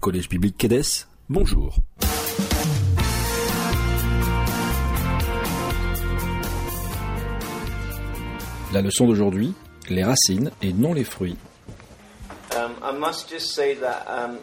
Collège biblique Quédès, bonjour. La leçon d'aujourd'hui, les racines et non les fruits. I must just say that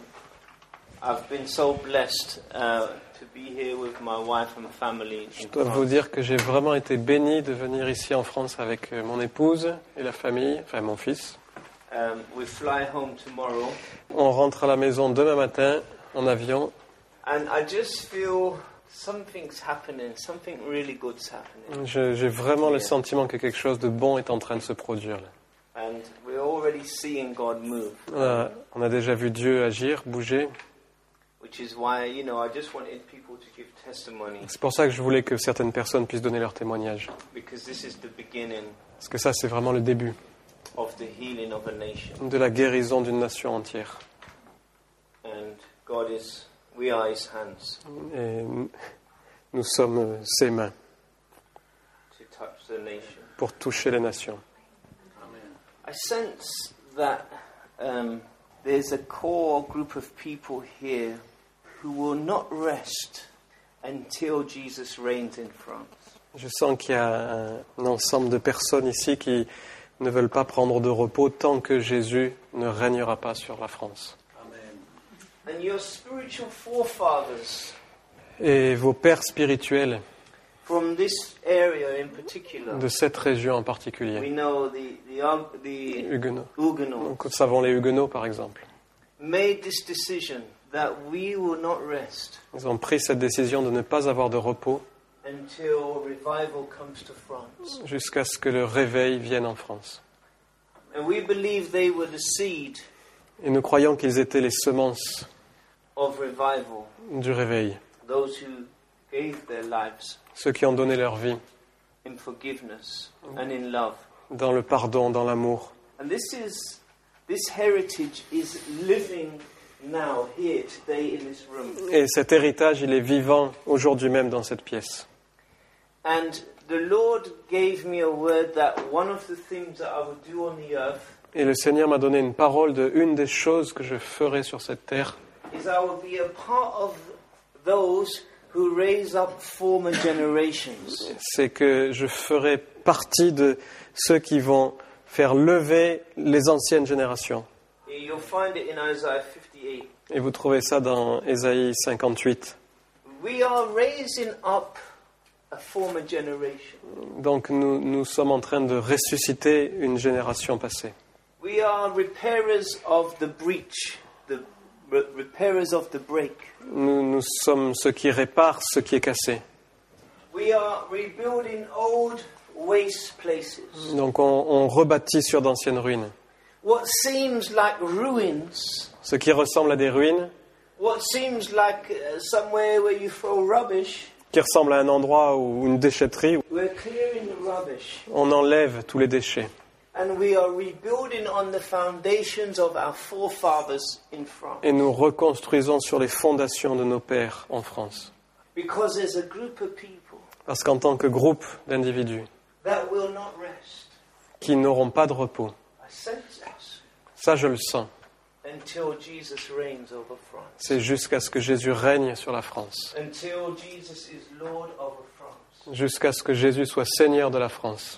I've been so blessed to be here with my wife and family. Je dois vous dire que j'ai vraiment été béni de venir ici en France avec mon épouse et la famille, enfin mon fils. We fly home tomorrow. On rentre à la maison demain matin en avion. And I just feel something's happening, something really good's happening. J'ai vraiment le sentiment que quelque chose de bon est en train de se produire là. And we're already seeing God move. On a déjà vu Dieu agir, bouger. Which is why, I just wanted people to give testimony. C'est pour ça que je voulais que certaines personnes puissent donner leur témoignage. Because this is the beginning Parce que ça, c'est vraiment le début of the healing of a nation. de la guérison d'une nation entière. And we are His hands Et nous sommes ses mains to touch the nation. pour toucher les nations. I sense that there's a core group of people here who will not rest until Jesus reigns in France. Je sens qu'il y a un ensemble de personnes ici qui ne veulent pas prendre de repos tant que Jésus ne régnera pas sur la France. And your spiritual forefathers Et vos pères spirituels from this area in particular, de cette région en we particulier, know the Huguenots. Huguenots, Donc, nous savons les Huguenots par exemple. made this decision that we will not rest Ils ont pris cette décision de ne pas avoir de repos until revival comes to France. jusqu'à ce que le réveil vienne en France. And we believe they were the seed Et nous croyons qu'ils étaient les semences of revival, du réveil, those who gave their lives ceux qui ont donné leur vie in forgiveness and in love. dans le pardon, dans l'amour. And this heritage is living now here today in this room. Et cet héritage, il est vivant aujourd'hui même dans cette pièce. And the Lord gave me a word that one of the things that I would do on the earth Et le Seigneur m'a donné une parole de une des choses que je ferai sur cette terre, is I will be a part of those who raise up former generations. c'est que je ferai partie de ceux qui vont faire lever les anciennes générations. You'll find it in Isaiah 58. Et vous trouvez ça dans Ésaïe 58. We are raising up a former generation. Donc nous sommes en train de ressusciter une génération passée. We are repairers of the breach, the repairers of the break. Nous sommes ceux qui réparent ce qui est cassé. We are rebuilding old waste places. Donc on rebâtit sur d'anciennes ruines. What seems like ruins, Ce qui ressemble à des ruines, what seems like somewhere where you throw rubbish, qui ressemble à un endroit ou une déchetterie, we're clearing the rubbish. on enlève tous les déchets. And we are rebuilding on the foundations of our forefathers in France. Et nous reconstruisons sur les fondations de nos pères en France. Because there's a group of people Parce qu'en tant que groupe d'individus that will not rest. qui n'auront pas de repos, I sense this ça je le sens, until Jesus reigns over France. c'est jusqu'à ce que Jésus règne sur la France. Until Jesus is Lord over France. Jusqu'à ce que Jésus soit Seigneur de la France.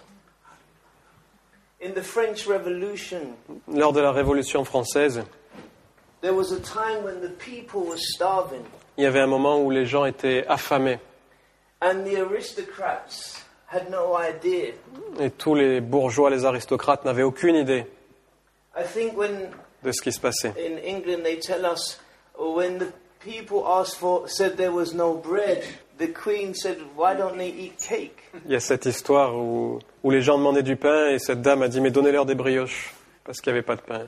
In the French Revolution, Lors de la Révolution française, there was a time when the people were starving, il y avait un moment où les gens étaient affamés. and the aristocrats had no idea. Et tous les bourgeois, les aristocrates n'avaient aucune idée I think when de ce qui se passait. in England they tell us when the people said there was no bread, the Queen said, "Why don't they eat cake?" Il y a cette histoire où les gens demandaient du pain et cette dame a dit « Mais donnez-leur des brioches » parce qu'il n'y avait pas de pain.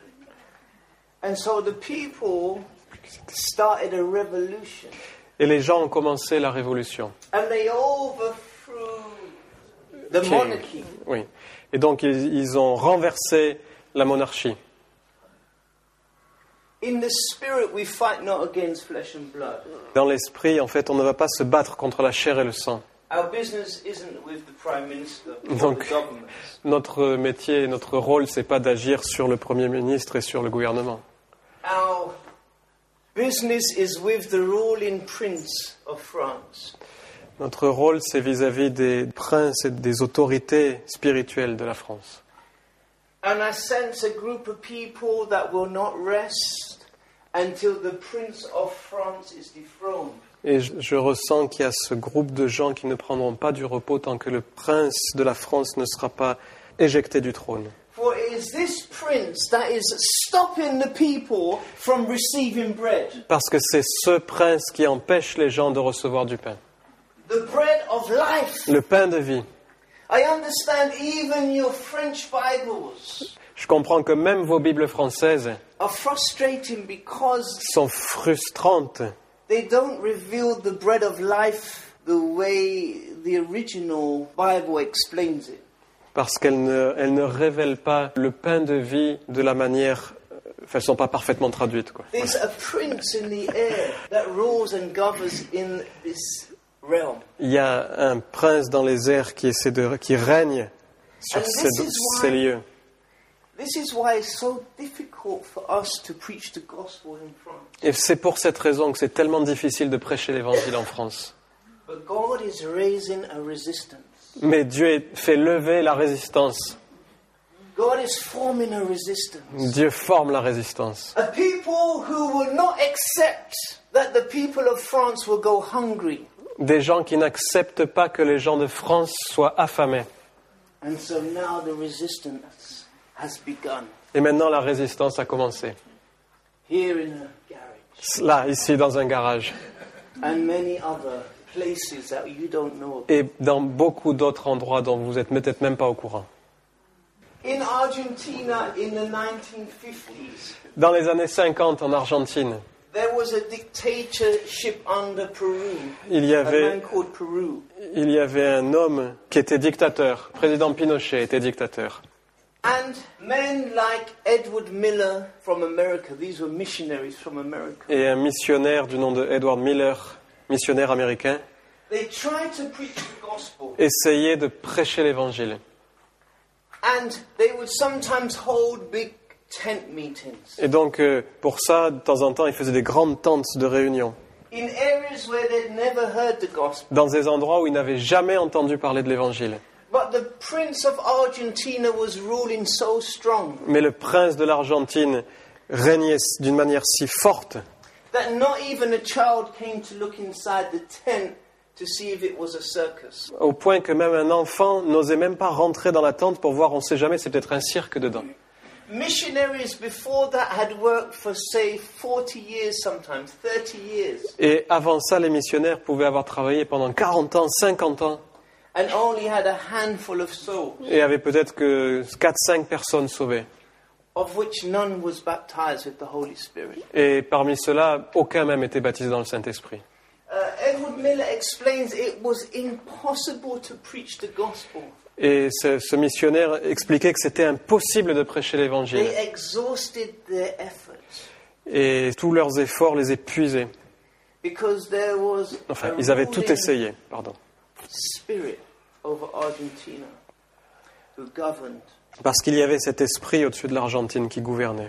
And so the people started a revolution, Et les gens ont commencé la révolution. and they overthrew the monarchy. Oui. Et donc ils ont renversé la monarchie. In the spirit, we fight not against flesh and blood. Dans l'esprit, en fait, on ne va pas se battre contre la chair et le sang. Our business isn't with the Prime Minister or Donc, the government. notre métier, notre rôle, c'est pas d'agir sur le Premier ministre et sur le gouvernement. Our business is with the ruling prince of France. Notre rôle, c'est vis-à-vis des princes et des autorités spirituelles de la France. And I sense a group of people that will not rest until the prince of France is dethroned. Et je ressens qu'il y a ce groupe de gens qui ne prendront pas du repos tant que le prince de la France ne sera pas éjecté du trône. For it is this prince that is stopping the people from receiving bread. Parce que c'est ce prince qui empêche les gens de recevoir du pain. The bread of life. Le pain de vie. I understand even your French Bibles Je comprends que même vos Bibles françaises are frustrating because sont frustrantes they don't reveal the bread of life the way the original Bible explains it. parce qu'elles ne révèlent pas le pain de vie de la manière... elles ne sont pas parfaitement traduites, quoi. There's a prince in the air that rules and governs in this realm. Il y a un prince dans les airs qui règne sur ces lieux. This is why it's so difficult for us to preach the gospel in France. Et c'est pour cette raison que c'est tellement difficile de prêcher l'évangile en France. But God is raising a resistance. Mais Dieu fait lever la résistance. God is forming a resistance. Dieu forme la résistance. A people who will not accept that the people of France will go hungry. Des gens qui n'acceptent pas que les gens de France soient affamés. And so now the resistance has begun. Et maintenant, la résistance a commencé. Here in a garage. Là, ici, dans un garage. And many other places that you don't know. Et dans beaucoup d'autres endroits dont vous n'êtes peut-être même pas au courant. In Argentina, in the 1950s, Dans les années 50, en Argentine, there was a dictatorship under Peru. il y A man avait called Peru. un homme qui était dictateur. Président Pinochet était dictateur. And men like Edward Miller from America, these were missionaries from America. Et un missionnaire du nom de Edward Miller, missionnaire américain, They tried to preach the gospel. essayait de prêcher l'évangile. And they would sometimes hold big tent meetings Et donc, pour ça, de temps en temps, il faisait des grandes tentes de réunion. in areas where they'd never heard the gospel. Dans des endroits où ils n'avaient jamais entendu parler de l'évangile. But the Prince of Argentina was ruling so strong Mais le prince de l'Argentine régnait d'une manière si forte that not even a child came to look inside the tent to see if it was a circus. au point que même un enfant n'osait même pas rentrer dans la tente pour voir, on ne sait jamais, c'est peut-être un cirque dedans. Missionaries before that had worked for, say, 40 years sometimes, 30 years, Et avant ça, les missionnaires pouvaient avoir travaillé pendant 40 ans, 50 ans, and only had a handful of souls, et avaient peut-être que 4-5 personnes sauvées. of which none was baptized with the Holy Spirit. Et parmi ceux-là, aucun même était baptisé dans le Saint-Esprit. Edward Miller explains it was impossible to preach the gospel. Et ce missionnaire expliquait que c'était impossible de prêcher l'évangile. They exhausted their efforts Et tous leurs efforts les épuisaient. because there was Enfin, a ils avaient tout ruling essayé, pardon. spirit over Argentina who governed. Parce qu'il y avait cet esprit au-dessus de l'Argentine qui gouvernait.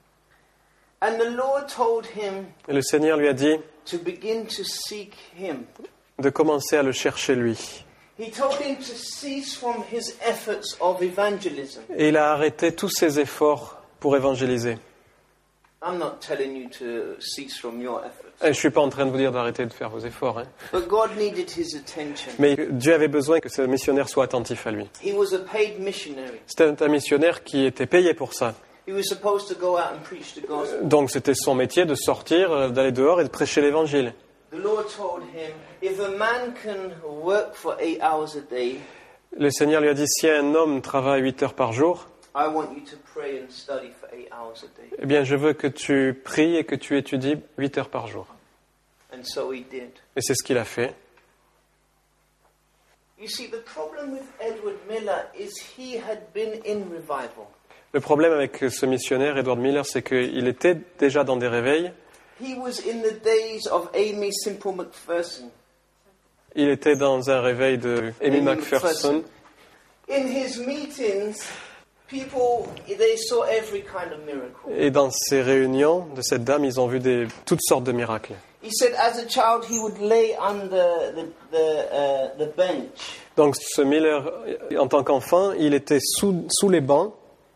And the Lord told him Et le Seigneur lui a dit to begin to seek him. de commencer à le chercher lui. He told him to cease from his efforts of evangelism. Et il a arrêté tous ses efforts pour évangéliser. I'm not telling you to cease from your efforts. Et je ne suis pas en train de vous dire d'arrêter de faire vos efforts. But God needed his attention. Mais Dieu avait besoin que ce missionnaire soit attentif à lui. He was a paid missionary. C'était un missionnaire qui était payé pour ça. He was supposed to go out and preach the gospel. Donc c'était son métier de sortir, d'aller dehors et de prêcher l'évangile. The Lord told him, if a man can work for 8 hours a day, Le Seigneur lui a dit, si un homme travaille 8 heures par jour, I want you to pray and study for 8 hours a day. eh bien je veux que tu pries et que tu étudies 8 heures par jour. And so he did. Et c'est ce qu'il a fait. You see, the problem with Edward Miller is he had been in revival. Le problème avec ce missionnaire, Edward Miller, c'est qu'il était déjà dans des réveils. He was in the days of Amy Simple McPherson. Il était dans un réveil de Amy Amy McPherson. In his meetings, people, they saw every kind of miracle. Et dans ces réunions de cette dame, ils ont vu toutes sortes de miracles. He said as a child he would lay under the bench. Donc ce Miller, en tant qu'enfant, il était sous les bancs.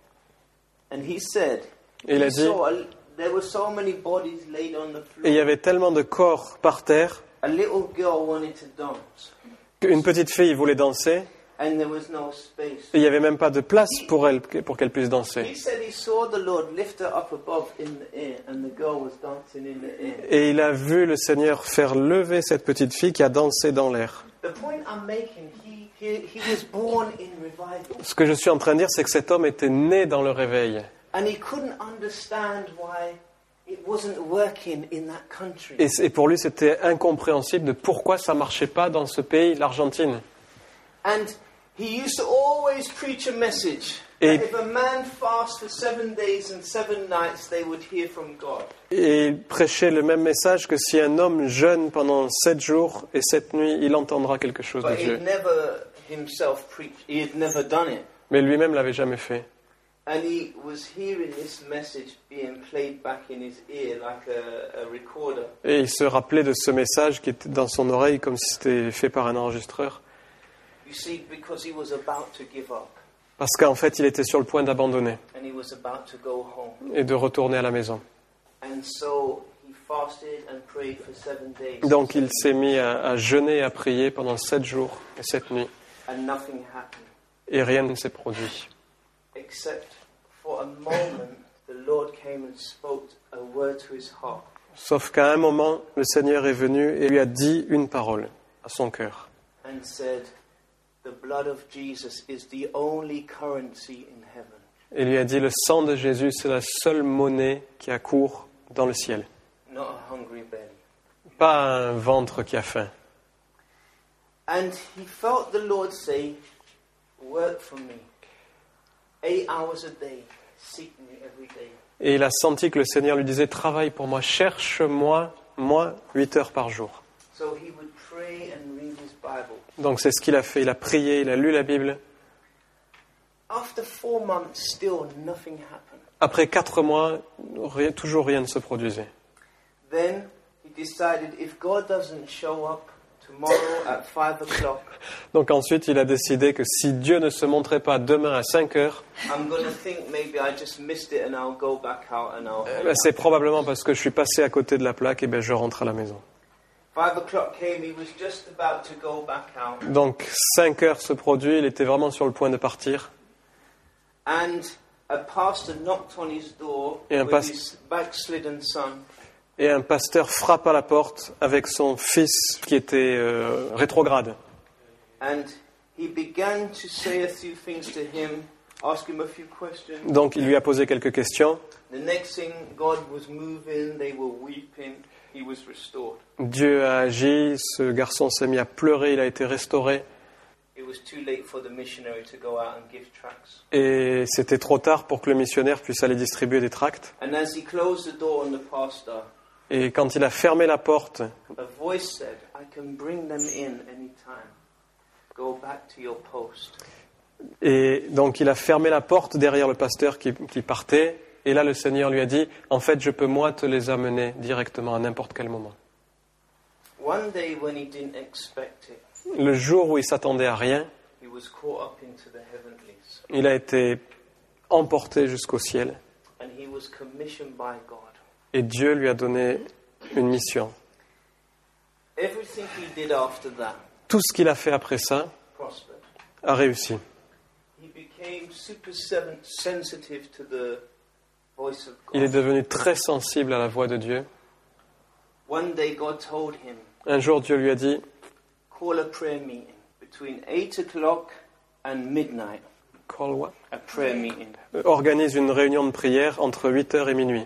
And he said, Et il a dit, there were so many bodies laid on the floor. et il y avait tellement de corps par terre A little girl wanted to dance, qu'une petite fille voulait danser. and there was no space. Et il n'y avait même pas de place pour elle, pour qu'elle puisse danser. He said he saw the Lord lift her up above in the air, and the girl was dancing in the air. Et il a vu le Seigneur faire lever cette petite fille qui a dansé dans l'air. The point I'm making, he was born in revival, Ce que je suis en train de dire, c'est que cet homme était né dans le réveil. and he couldn't understand why it wasn't working in that country. Et pour lui, c'était incompréhensible de pourquoi ça ne marchait pas dans ce pays, l'Argentine. And he used to always preach a message. Et- That if a man fasts for 7 days and 7 nights, they would hear from God. Et il prêchait le même message que si un homme jeûne pendant 7 jours et 7 nuits, il entendra quelque chose de But Dieu. he'd never himself preached. He had never done it. Mais lui-même l'avait jamais fait. And he was hearing this message being played back in his ear like a recorder. Et il se rappelait de ce message qui était dans son oreille comme si c'était fait par un enregistreur. You see, because he was about to give up Parce qu'en fait, il était sur le point d'abandonner and he was about to go home. et de retourner à la maison. And so he fasted and prayed for 7 days. Donc il s'est mis à jeûner et à prier pendant 7 jours et 7 nuits. And nothing happened. Et rien ne s'est produit. Except for a moment, the Lord came and spoke a word to his heart. Sauf qu'à un moment, le Seigneur est venu et lui a dit une parole à son cœur. And said, the blood of Jesus is the only currency in heaven. Et lui a dit, le sang de Jésus, c'est la seule monnaie qui accourt dans le ciel. Not a hungry belly. Pas un ventre qui a faim. And he felt the Lord say, work for me. 8 hours a day. Seek me every day. Et il a senti que le Seigneur lui disait, travaille pour moi, cherche-moi, 8 heures par jour. So he would pray and read his Bible. Donc c'est ce qu'il a fait, il a prié, il a lu la Bible. After 4 months, still nothing happened. Après 4 mois, toujours rien ne se produisait. Then he decided if God doesn't show up tomorrow at 5 o'clock, Donc ensuite, il a décidé que si Dieu ne se montrait pas demain à 5 heures, I'm going to think maybe I just missed it and I'll go back out and I'll head out. c'est probablement parce que je suis passé à côté de la plaque et je rentre à la maison. 5 o'clock came, he was just about to go back out. Donc 5 heures se produit, il était vraiment sur le point de partir. And a pastor knocked on his door Et un with his backslidden son. Et un pasteur frappe à la porte avec son fils qui était rétrograde. And he began to say a few things to him, ask him a few questions. Donc il lui a posé quelques questions. The next thing, God was moving, they were weeping, he was restored. Dieu a agi, ce garçon s'est mis à pleurer, il a été restauré. It was too late for the missionary to go out and give tracts. Et c'était trop tard pour que le missionnaire puisse aller distribuer des tracts. And as he closed the door on the pastor, Et quand il a fermé la porte, a voice said, I can bring them in anytime. Go back to your post. et donc il a fermé la porte derrière le pasteur qui partait. Et là le Seigneur lui a dit, en fait je peux moi te les amener directement à n'importe quel moment. One day when he didn't expect it, Le jour où il s'attendait à rien, he was caught up into the heavenlies. il a été emporté jusqu'au ciel. And he was commissioned by God. Et Dieu lui a donné une mission. Everything he did after that Tout ce qu'il a fait après ça prospered. a réussi. He became super sensitive to the voice of Il est God. devenu très sensible à la voix de Dieu. One day God told him, Un jour, Dieu lui a dit, call a prayer meeting between 8 o'clock and midnight. Call what? A prayer meeting. Organise une réunion de prière entre 8h et minuit.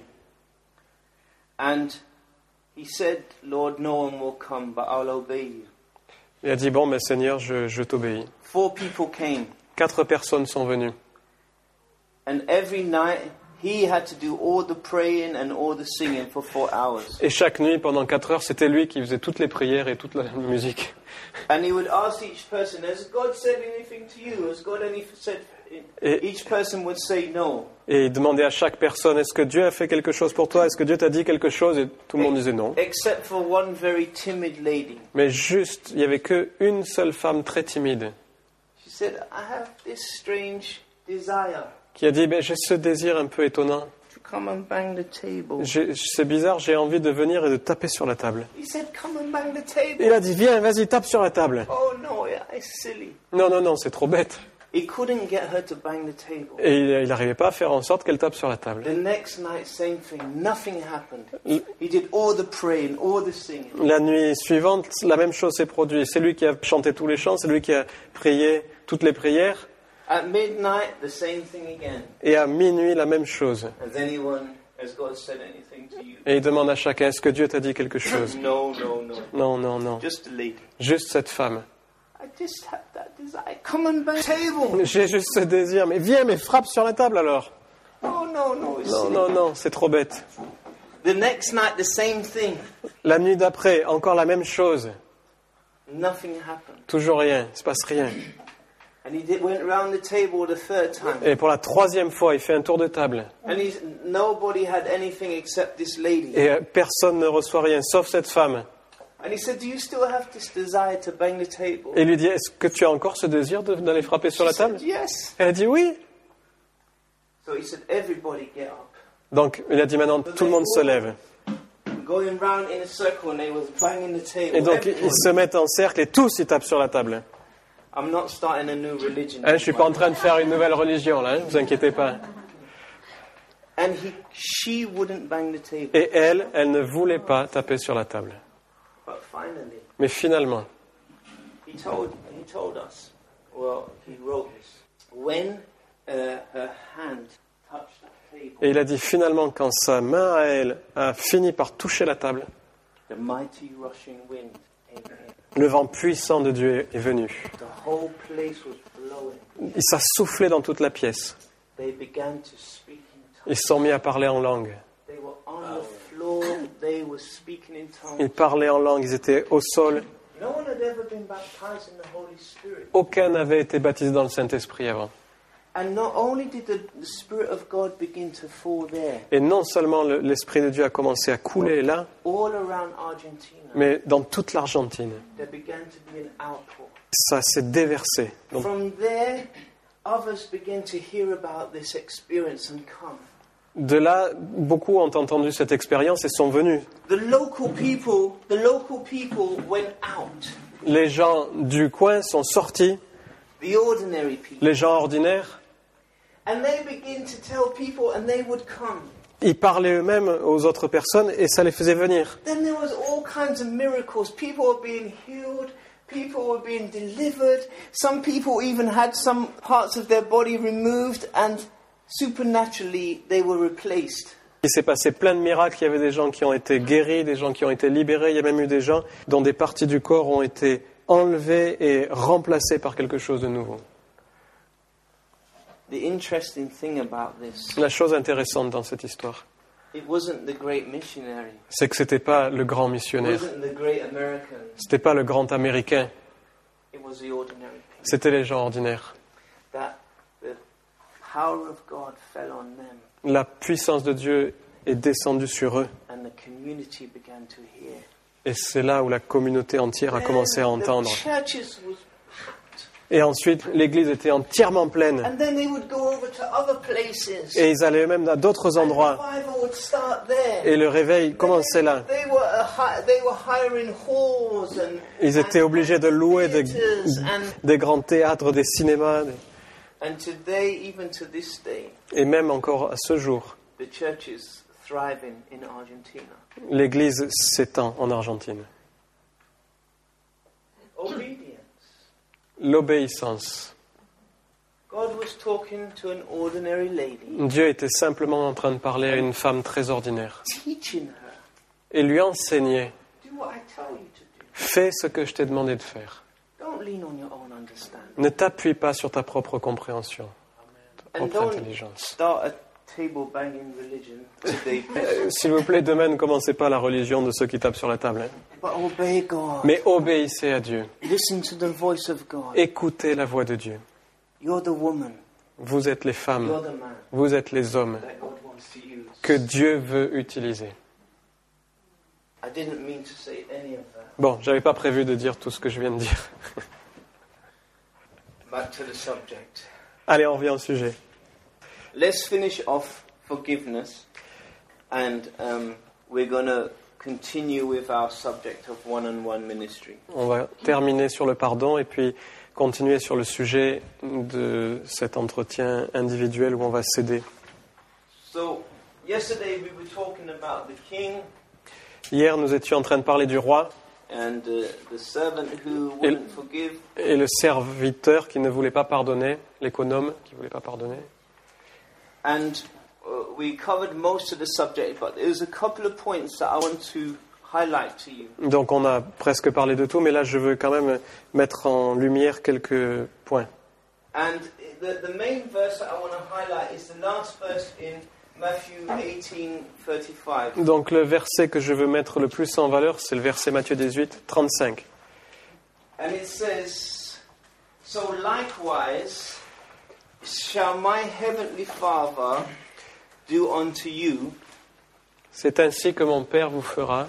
And he said, Lord, no one will come, but I'll obey you. Il a dit, bon, mais Seigneur, je t'obéis. 4 people came. 4 personnes sont venues. And every night, he had to do all the praying and all the singing for 4 hours. Et chaque nuit, pendant 4 heures, c'était lui qui faisait toutes les prières et toute la musique. And he would ask each person, has God said anything to you? Has God said Et- Each person would say no. Et il demandait à chaque personne, est-ce que Dieu a fait quelque chose pour toi? Est-ce que Dieu t'a dit quelque chose? Et tout le monde disait non. Except for one very timid lady. Mais juste, il n'y avait qu'une seule femme très timide She said, I have this strange desire qui a dit, j'ai ce désir un peu étonnant. to come and bang the table. C'est bizarre, j'ai envie de venir et de taper sur la table. He said, come and bang the table. Il a dit, viens, vas-y, tape sur la table. Oh no, it's silly. Non, non, non, c'est trop bête. He couldn't get her to bang the table. Et il n'arrivait pas à faire en sorte qu'elle tape sur la table. The next night, same thing. Nothing happened. He did all the praying, all the singing. La nuit suivante, la même chose s'est produite. C'est lui qui a chanté tous les chants, c'est lui qui a prié toutes les prières. At midnight, the same thing again. Et à minuit, la même chose. Has anyone, has God said anything to you? Et il demande à chacun, est-ce que Dieu t'a dit quelque chose? No, no, no. Non, non, non. Just a lady. Juste cette femme. I just have that desire. Come and bang the table. J'ai juste ce désir, mais viens, mais frappe sur la table alors. Oh no, no, it's Non, silly. non, non, c'est trop bête. The next night, the same thing. La nuit d'après, encore la même chose. Nothing happened. Toujours rien, il ne se passe rien. And he went round the table the third time. Et pour la troisième fois, il fait un tour de table. And nobody had anything except this lady. Et personne ne reçoit rien, sauf cette femme. And he said, do you still have this desire to bang the table? Et il lui dit, est-ce que tu as encore ce désir d'aller frapper sur la She said, table? yes. Elle a dit oui. So he said, everybody get up. Donc il a dit maintenant, tout le monde se lève. Going round in a circle and they was banging the table. Et donc Everyone. ils se mettent en cercle et tous ils tapent sur la table. I'm not starting a new religion. Je ne suis pas en train de faire une nouvelle religion là, ne vous inquiétez pas. And she wouldn't bang the table. Et elle ne voulait pas taper sur la table. But finally, Mais finalement, he told us, well, he wrote this. When her hand touched the table, et il a dit finalement quand sa main à elle a fini par toucher la table, the mighty rushing wind came in. le vent puissant de Dieu est venu. The whole place was blowing. Il s'est soufflé dans toute la pièce. They began to speak in tongues. Ils se sont mis à parler en langue. They were on the floor. They were speaking in tongues. Ils parlaient en langue, ils étaient au sol. No one had ever been baptized in the Holy Spirit. Aucun n'avait été baptisé dans le Saint-Esprit avant. And not only did the Spirit of God begin to fall there, Et non seulement l'Esprit de Dieu a commencé à couler là, all around Argentina, mais dans toute l'Argentine. there began to be an outpour. Ça s'est déversé. Donc, From there, others began to hear about this experience and come. de là, beaucoup ont entendu cette expérience et sont venus. The local people went out. Les gens du coin sont sortis, The ordinary people. les gens ordinaires. And they began to tell people and they would come. Ils parlaient eux-mêmes aux autres personnes et ça les faisait venir. Then there was all kinds of miracles. People were being healed. People were being delivered. Some people even had some parts of their body removed and supernaturally they were replaced. Il s'est passé plein de miracles. Il y avait des gens qui ont été guéris, des gens qui ont été libérés. Il y a même eu des gens dont des parties du corps ont été enlevées et remplacées par quelque chose de nouveau. The interesting thing about this, La chose intéressante dans cette histoire, it wasn't the great missionary. c'est que c'était pas le grand It missionnaire, wasn't the great American. c'était pas le grand américain, It was the ordinary people. c'était les gens ordinaires. That the power of God fell on them La puissance de Dieu est descendue sur eux. and the community began to hear. Et c'est là où la communauté entière a commencé à And entendre. the churches was packed. Et ensuite, l'église était entièrement pleine. And then they would go over to other places. Et ils allaient eux-mêmes à d'autres And endroits. revival would start there. Et le réveil commençait là. They were hiring halls and Ils étaient obligés de louer theaters des grands théâtres, des cinémas. and today, even to this day, Et même encore à ce jour, the church is thriving in Argentina. l'église s'étend en Argentine. Obedience. L'obéissance. God was talking to an ordinary lady, Dieu était simplement en train de parler à une femme très ordinaire teaching her, et lui enseignait, do what I tell you to do. fais ce que je t'ai demandé de faire. Don't lean on your own understanding. Ne t'appuie pas sur ta propre compréhension, ta And propre don't intelligence. start a table banging religion today. S'il vous plaît, demain, ne commencez pas la religion de ceux qui tapent sur la table. Hein. But obey God. Mais obéissez à Dieu. Listen to the voice of God. Écoutez la voix de Dieu. You're the woman. vous êtes les femmes, You're the man vous êtes les hommes that God wants to use. que Dieu veut utiliser. I didn't mean to say any of that. Bon, j'avais pas prévu de dire tout ce que je viens de dire. Back to the subject. Allez, on revient au sujet. Let's finish off forgiveness, and we're going to continue with our subject of one-on-one ministry. On va terminer sur le pardon et puis continuer sur le sujet de cet entretien individuel où on va s'aider. So, yesterday we were talking about the king Hier, nous étions en train de parler du roi and the servant who wouldn't forgive. et le serviteur qui ne voulait pas pardonner, l'économe qui ne voulait pas pardonner. And we covered most of the subject, but there's a couple of points that I want to highlight to you. Donc on a presque parlé de tout, mais là je veux quand même mettre en lumière quelques points. And the main verse that I want to highlight is the last verse in Matthew 18:35. Donc le verset que je veux mettre le plus en valeur, c'est le verset Matthieu 18, 35. And it says, "So likewise shall my heavenly Father do unto you, C'est ainsi que mon Père vous fera,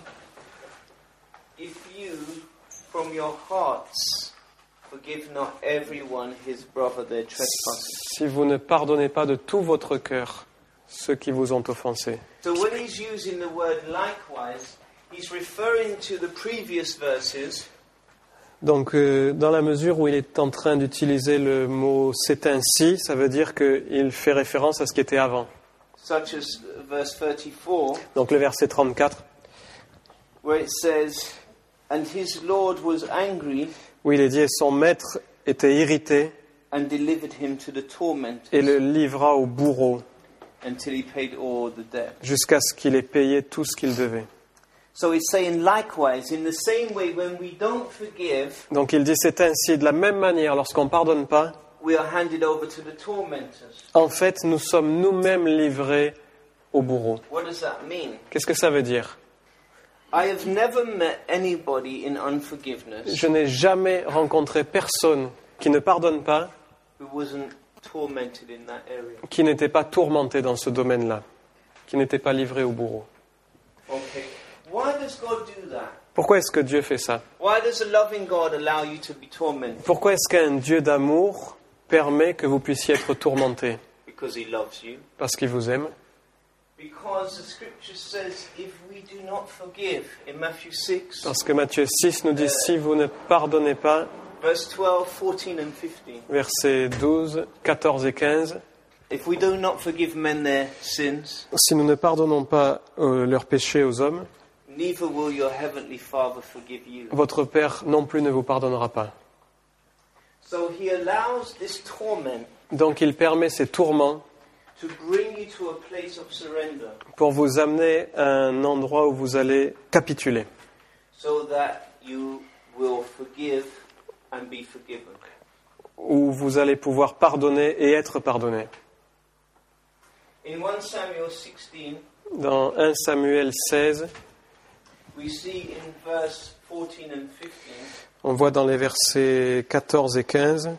if you from your hearts forgive not everyone his brother their trespasses." si vous ne pardonnez pas de tout votre cœur ceux qui vous ont offensés. So when he's using the word likewise, he's referring to the previous verses. Donc dans la mesure où il est en train d'utiliser le mot « c'est ainsi », ça veut dire qu'il fait référence à ce qui était avant. Such as verse 34, Donc le verset 34, where it says, "And his Lord was angry où il est dit « son maître était irrité and delivered him to the tormentors et le livra au bourreau until he paid all the debt." jusqu'à ce qu'il ait payé tout ce qu'il devait. » So he's saying likewise, in the same way, when we don't forgive, Donc il dit « c'est ainsi ». De la même manière, lorsqu'on ne pardonne pas, we are handed over to the tormentors. en fait, nous sommes nous-mêmes livrés au bourreau. What does that mean? Qu'est-ce que ça veut dire ? I have never met anybody in unforgiveness Je n'ai jamais rencontré personne qui ne pardonne pas, who wasn't tormented in that area. qui n'était pas tourmenté dans ce domaine-là, qui n'était pas livré au bourreau. Okay. Why does God do that? Pourquoi est-ce que Dieu fait ça ? Why does a loving God allow you to be tormented? Pourquoi est-ce qu'un Dieu d'amour permet que vous puissiez être tourmenté ? Because he loves you. Parce qu'il vous aime. Because the scripture says if we do not forgive, in Matthew 6, Parce que Matthieu 6 nous dit, si vous ne pardonnez pas, verse 12, 14 and 15, versets 12, 14 et 15, if we do not forgive men their sins, si nous ne pardonnons pas leurs péchés aux hommes, neither will your heavenly Father forgive you. votre Père non plus ne vous pardonnera pas. So he allows this torment Donc il permet ces tourments to bring you to a place of surrender, pour vous amener à un endroit où vous allez capituler, so that you will forgive and be forgiven. où vous allez pouvoir pardonner et être pardonné. In 1 Samuel 16, Dans 1 Samuel 16, we see in verse 14 and 15, on voit dans les versets 14 et 15,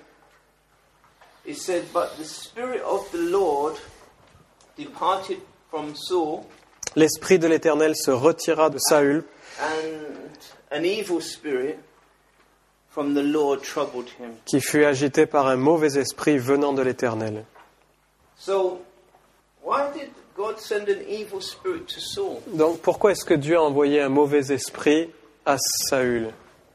it said, "But the Spirit of the Lord departed from Saul, l'Esprit de l'Éternel se retira de Saül, and an evil spirit from the Lord troubled him." qui fut agité par un mauvais esprit venant de l'Éternel. So, why did God send an evil spirit to Saul? Donc pourquoi est-ce que Dieu a envoyé un mauvais esprit à Saül ?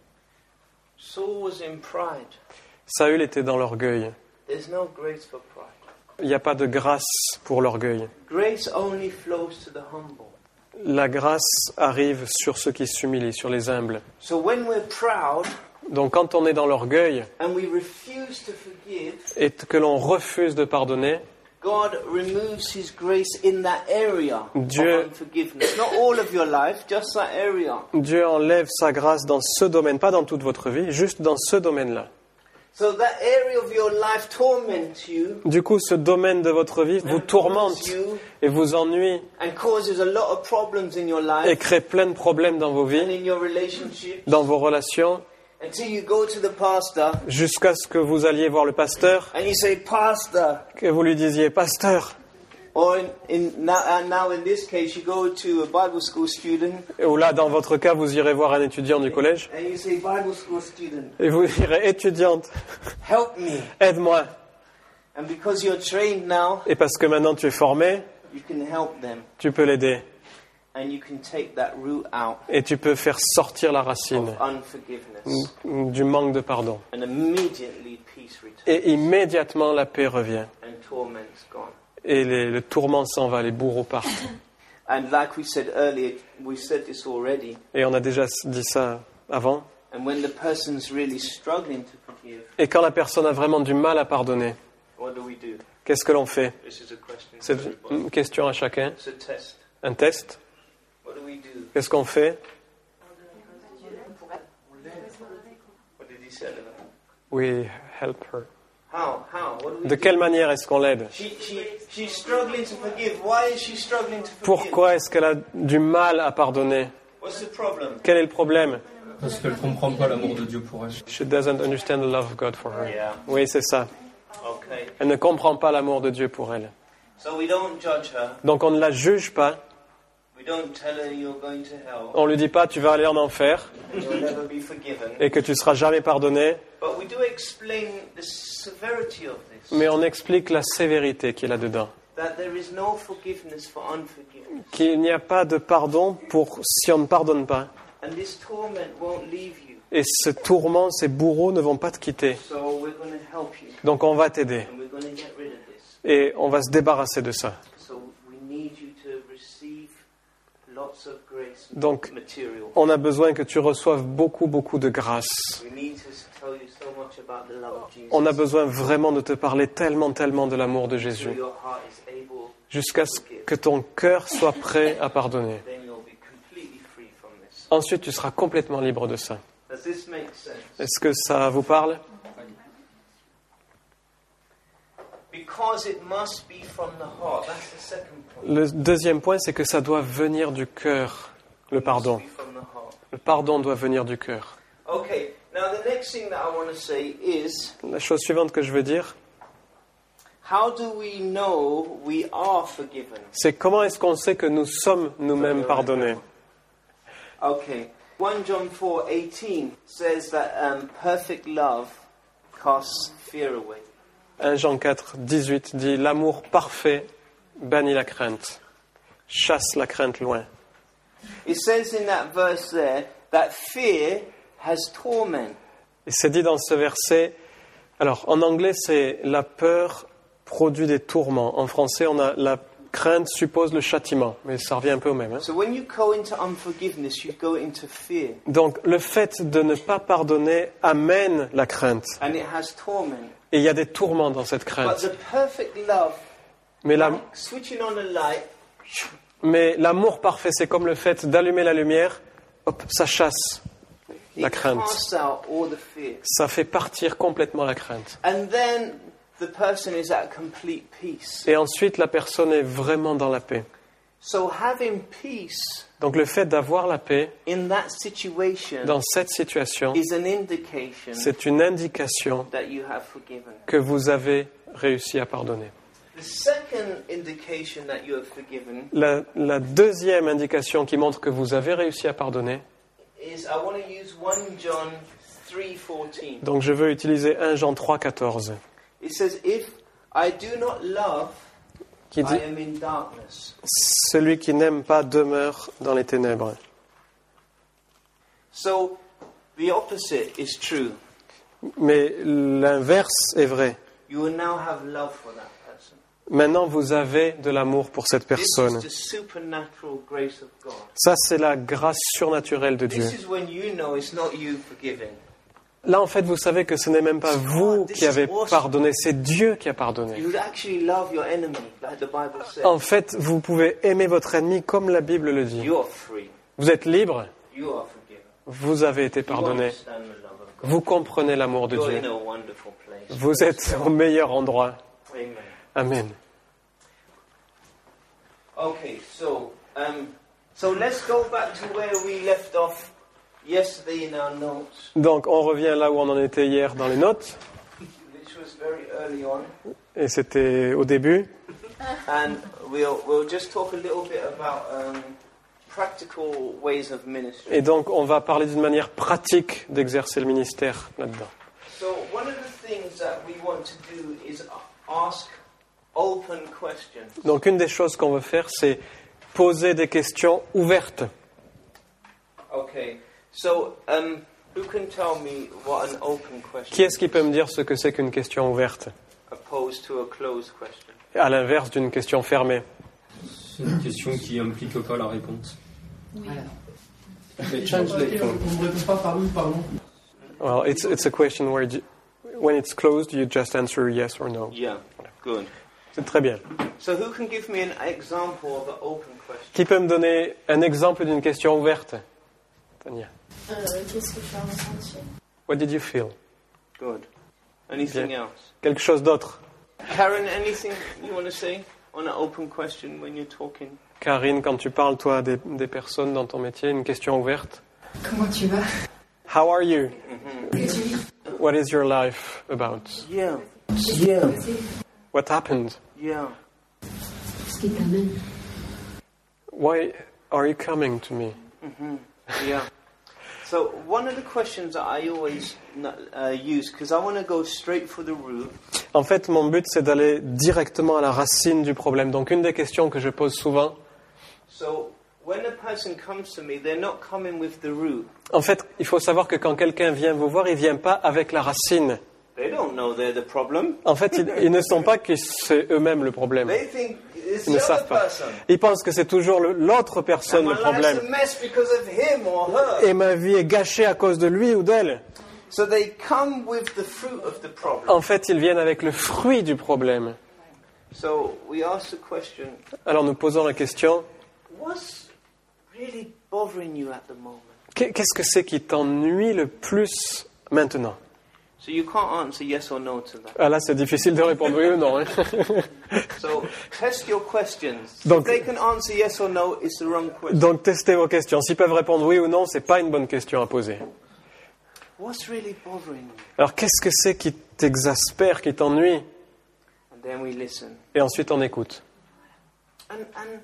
Saul was in pride. Saül était dans l'orgueil. There's no grace for pride. Il n'y a pas de grâce pour l'orgueil. Grace only flows to the humble. La grâce arrive sur ceux qui s'humilient, sur les humbles. So when we're proud Donc quand on est dans l'orgueil and we refuse to forgive, et que l'on refuse de pardonner, God removes His grace in that area Dieu- of unforgiveness. Not all of your life, just that area. Dieu enlève sa grâce dans ce domaine, pas dans toute votre vie, juste dans ce domaine-là. So that area of your life torments you Du coup, ce domaine de votre vie vous tourmente et vous ennuie and causes a lot of problems in your et life crée plein de problèmes dans vos and vies, in your relationships. dans vos relations. until you go to the pastor jusqu'à ce que vous alliez voir le pasteur and you say, Pastor, que vous lui disiez, pasteur, or now in this case, you go to a Bible school student ou là, dans votre cas, vous irez voir un étudiant du collège and you say, Bible school student, et vous direz, étudiante, help me. aide-moi. And because you're trained now, Et parce que maintenant tu es formé, you can help them tu peux l'aider. and you can take that root out Et tu peux faire sortir la racine of unforgiveness. du manque de pardon. And immediately peace returns Et immédiatement, la paix revient. and torment's gone. Et le tourment s'en va, les bourreaux partent. And like we said earlier, we said this already, Et on a déjà dit ça avant. and when the person's really struggling to forgive, Et quand la personne a vraiment du mal à pardonner, what do we do? qu'est-ce que l'on fait? This is a question C'est for everybody. une question à chacun. It's a test. Un test. What do we do? Qu'est-ce qu'on fait? What did he say? We help her. How? What do we De do? quelle manière est-ce qu'on l'aide? She's struggling to forgive. Why is she struggling to forgive? Pourquoi est-ce qu'elle a du mal à pardonner? What's the problem? Quel est le problème? Parce qu'elle ne comprend pas l'amour de Dieu pour elle. She doesn't understand the love of God for her. Yeah. Oui, c'est ça. Okay. Elle ne comprend pas l'amour de Dieu pour elle. So we don't judge her. Donc on ne la juge pas. We don't tell her you're going to hell. On lui dit pas tu vas aller en enfer You'll never be forgiven. et que tu seras jamais pardonné. But we do explain the severity of this. Mais on explique la sévérité qu'il y a là-dedans. That there is no forgiveness for unforgiveness. Qu'il n'y a pas de pardon pour si on ne pardonne pas. And this torment won't leave you. Et ce tourment, ces bourreaux ne vont pas te quitter. So we're going to help you. Donc on va t'aider. And we're going to get rid of this. Et on va se débarrasser de ça. So we need you to receive lots of grace Donc, material. on a besoin que tu reçoives beaucoup, beaucoup de grâce. We need to tell you so much about the love of Jesus. On a besoin vraiment de te parler tellement, tellement de l'amour de So Jésus. your heart is able Jusqu'à ce que ton cœur soit prêt à pardonner. then you'll be completely free from this. Ensuite, tu seras complètement libre de ça. Does this make sense? Est-ce que ça vous parle? Because it must be from the heart. That's the second point. Le deuxième point, c'est que ça doit venir du cœur, le pardon. It must be from the heart. Le pardon doit venir du cœur. Okay, now the next thing that I want to say is, La chose suivante que je veux dire, how do we know we are forgiven? c'est comment est-ce qu'on sait que nous sommes nous-mêmes pardonnés? Okay, 1 John 4:18 says that perfect love casts fear away. 1 Jean 4, 18 dit « L'amour parfait bannit la crainte, chasse la crainte loin. It says in that verse there that fear has torment. » Et c'est dit dans ce verset, alors en anglais c'est « La peur produit des tourments ». En français on a « La crainte suppose le châtiment », mais ça revient un peu au même. Hein. So when you go into unforgiveness, you go into fear. Donc le fait de ne pas pardonner amène la crainte. And it has torment. Et il y a des tourments dans cette But crainte. the perfect love, Mais switching on a light, l'amour parfait, c'est comme le fait d'allumer la lumière, hop, ça chasse la it crainte. casts out all the fear. Ça fait partir complètement la crainte. And then the person is at complete peace. Et ensuite, la personne est vraiment dans la paix. So having peace Donc le fait d'avoir la paix in that situation dans cette situation, is an indication c'est une indication that you have forgiven. que vous avez réussi à pardonner. The second indication that you have forgiven La deuxième indication qui montre que vous avez réussi à pardonner, is I want to use 1 John 3:14. donc je veux utiliser 1 Jean 3, 14, It says, "If I do not love, qui I dit am in darkness." « Celui qui n'aime pas demeure dans les ténèbres So the opposite is true. ». Mais l'inverse est vrai. You will now have love for that person. Maintenant, vous avez de l'amour pour cette This personne. is the supernatural grace of God. Ça, c'est la grâce surnaturelle de Dieu. This is when you know it's not you forgiving. Là, en fait, vous savez que ce n'est même pas vous qui avez pardonné, c'est Dieu qui a pardonné. You would actually love your enemy, like the Bible says. En fait, vous pouvez aimer votre ennemi comme la Bible le dit. You are free. Vous êtes libre, You are forgiven. vous avez été You pardonné. understand the love of God. Vous comprenez l'amour de You're Dieu. in a wonderful place. Vous êtes au meilleur endroit. Amen. Amen. Okay, so let's go back to where we left off yesterday in our notes, Donc on revient là où on en était hier dans les notes, which was very early on, et c'était au début. and we'll just talk a little bit about practical ways of ministry. Et donc on va parler d'une manière pratique d'exercer le ministère là-dedans. So one of the things that we want to do is ask open questions. Donc une des choses qu'on veut faire, c'est poser des questions ouvertes. Okay. So who can tell me what an open question Qui est-ce qui peut me dire ce que c'est qu'une question ouverte, opposed to a closed question? à l'inverse d'une question fermée? C'est une question qui implique pas la réponse. Well, it's a question where when it's closed, you just answer yes or no. Yeah. Good. C'est très bien. So who can give me an example of an open question? Qui peut me donner un exemple d'une question ouverte? Tania. Qu'est-ce que tu as ressenti? What did you feel? Good. Anything Bien. else? Quelque chose d'autre? Karen, anything you want to say on an open question when you're talking? Karine, quand tu parles, toi, des personnes dans ton métier, une question ouverte. Comment tu vas? How are you? Que tu vis? What is your life about? Yeah. Qu'est-ce qui s'est passé? What happened? Yeah. Ce qui t'amène? Why are you coming to me? Yeah. So one of the questions that I always use, because I want to go straight for the root. En fait, mon but, c'est d'aller directement à la racine du problème. Donc, une des questions que je pose souvent, So when a person comes to me, they're not coming with the root. en fait, il faut savoir que quand quelqu'un vient vous voir, il vient pas avec la racine. They don't know they're the problem. En fait, ils ne sont pas que c'est eux-mêmes le problème. They think it's Ils ne the savent other pas. person. Ils pensent que c'est toujours l'autre personne And le my life's problème. a mess because of him or her. Et ma vie est gâchée à cause de lui ou d'elle. So they come with the fruit of the problem. En fait, ils viennent avec le fruit du problème. So we ask the question, Alors, nous posons la question, what's really bothering you at the moment? qu'est-ce que c'est qui t'ennuie le plus maintenant? So you can't answer yes or no to that. Ah là, c'est difficile de répondre oui ou non. Hein. So test your questions. Donc- If they can answer yes or no, it's the wrong question. Donc, testez vos questions. S'ils peuvent répondre oui ou non, c'est pas une bonne question à poser. What's really bothering you? Alors, qu'est-ce que c'est qui t'exaspère, qui t'ennuie? And then we listen. Et ensuite, on écoute. And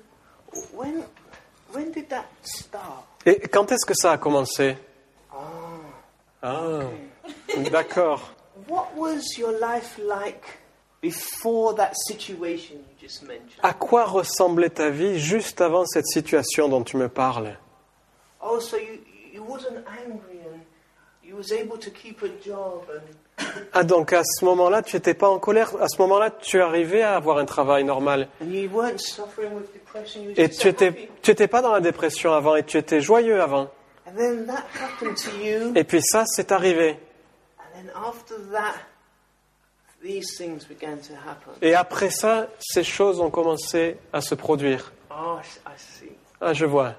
when did that start? Et quand est-ce que ça a commencé? Ah, d'accord. What was your life like before that situation you just mentioned? À quoi ressemblait ta vie juste avant cette situation dont tu me parles? Oh, so you wasn't angry and you was able to keep a job and Ah, donc à ce moment-là, tu n'étais pas en colère. À ce moment-là, tu arrivais à avoir un travail normal. you weren't suffering with depression. You were Et just tu happy. étais pas dans la dépression avant et tu étais joyeux avant. And then that happened to you. Et puis ça, c'est arrivé. And then after that, these things began to happen. Et après ça, ces choses ont commencé à se produire. Oh, I see. Ah, je vois.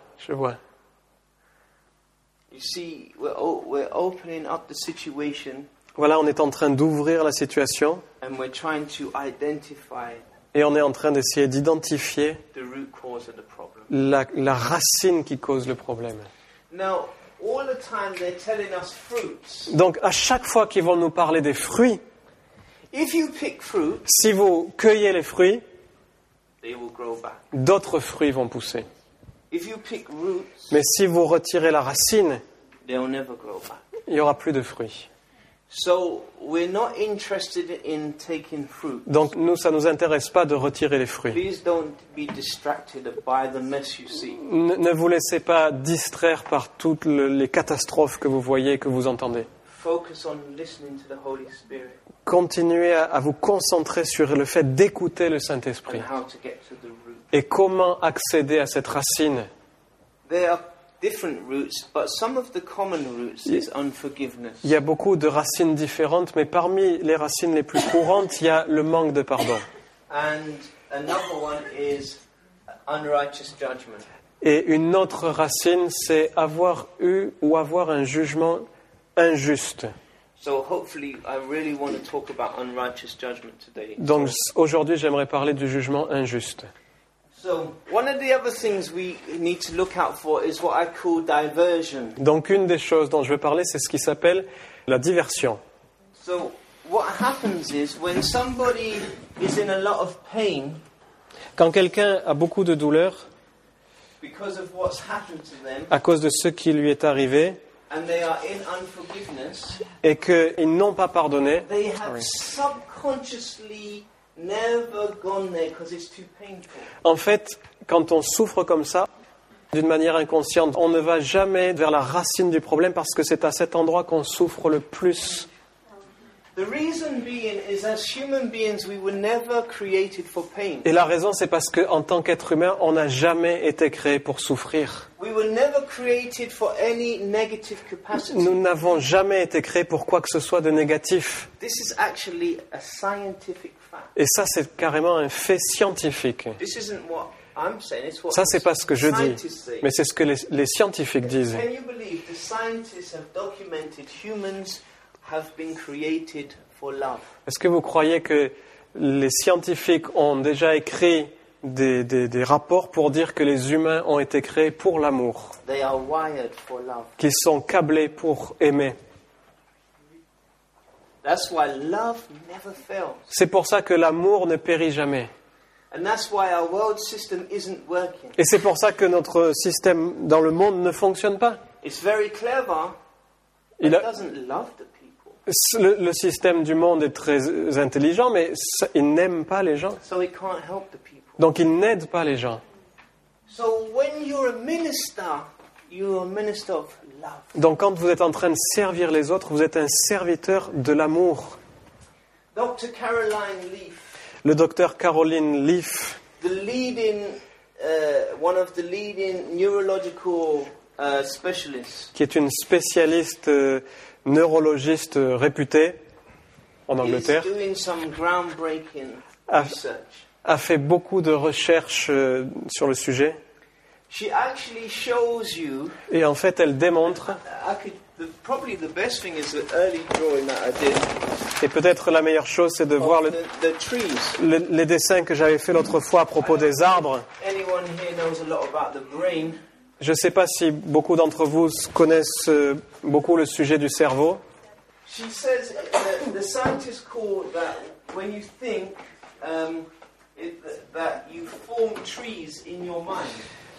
You see, we're opening up the situation Voilà, on est en train d'ouvrir la situation and we're trying to identify et on est en train d'essayer d'identifier the root cause of the problem. la racine qui cause le problème. Now, all the time they're telling us fruits. Donc, à chaque fois qu'ils vont nous parler des fruits, If you pick fruit, si vous cueillez les fruits, they will grow back. d'autres fruits vont pousser. If you pick roots, Mais si vous retirez la racine, they'll never grow back. il n'y aura plus de fruits. So we're not interested in taking fruit. Donc, nous, ça ne nous intéresse pas de retirer les fruits. Please don't be distracted by the mess you see. Ne vous laissez pas distraire par toutes les catastrophes que vous voyez, que vous entendez. Focus on listening to the Holy Spirit Continuez à vous concentrer sur le fait d'écouter le Saint-Esprit. and how to get to the root. Et comment accéder à cette racine? There are different roots, but some of the common roots is unforgiveness. Il y a beaucoup de racines différentes, mais parmi les racines les plus courantes, il y a le manque de pardon. And another one is unrighteous judgment. Et une autre racine, c'est avoir eu ou avoir un jugement injuste. So hopefully I really want to talk about unrighteous judgment today. Donc aujourd'hui, j'aimerais parler du jugement injuste. So, one of the other things we need to look out for is what I call diversion. Donc une des choses dont je veux parler, c'est ce qui s'appelle la diversion. So, what happens is when somebody is in a lot of pain Quand quelqu'un a beaucoup de douleur because of what's happened to them à cause de ce qui lui est arrivé and they are in unforgiveness, et qu'ils n'ont pas pardonné, they have subconsciously never gone there because it's too painful. en fait, quand on souffre comme ça, d'une manière inconsciente, on ne va jamais vers la racine du problème parce que c'est à cet endroit qu'on souffre le plus. The reason being is as human beings we were never created for pain. Et la raison, c'est parce qu'en tant qu'être humain, on n'a jamais été créé pour souffrir. We were never created for any negative capacity. Nous n'avons jamais été créés pour quoi que ce soit de négatif. This is actually a scientific fact. Et ça, c'est carrément un fait scientifique. This isn't what I'm saying, it's what Ça, c'est pas ce que je dis, scientists say. mais c'est ce que les scientifiques disent. Can you believe the scientists have documented humans have been created for love? Est-ce que vous croyez que les scientifiques ont déjà écrit des rapports pour dire que les humains ont été créés pour l'amour, They are wired for love. qu'ils sont câblés pour aimer? That's why love never fails. C'est pour ça que l'amour ne périt jamais. And that's why our world system isn't working. Et c'est pour ça que notre système dans le monde ne fonctionne pas. It's very clever, but Il it a- doesn't love the people. le système du monde est très intelligent, mais il n'aime pas les gens. So it can't help the people. Donc il n'aide pas les gens. So when you're a minister of love. Donc quand vous êtes en train de servir les autres, vous êtes un serviteur de l'amour. Dr. Caroline Leaf, Le docteur Caroline Leaf, one of the leading neurological specialists, qui est une spécialiste neurologiste réputée en is Angleterre, doing some groundbreaking Ah. research. a fait beaucoup de recherches sur le sujet. She actually shows you. Et en fait, elle démontre, Probably the best thing is the early drawing that I did et peut-être la meilleure chose, c'est de voir of the trees. les dessins que j'avais fait l'autre fois à propos des arbres. Anyone here knows a lot about the brain. Je ne sais pas si beaucoup d'entre vous connaissent beaucoup le sujet du cerveau. She says the scientists call that when you think that you form trees in your mind.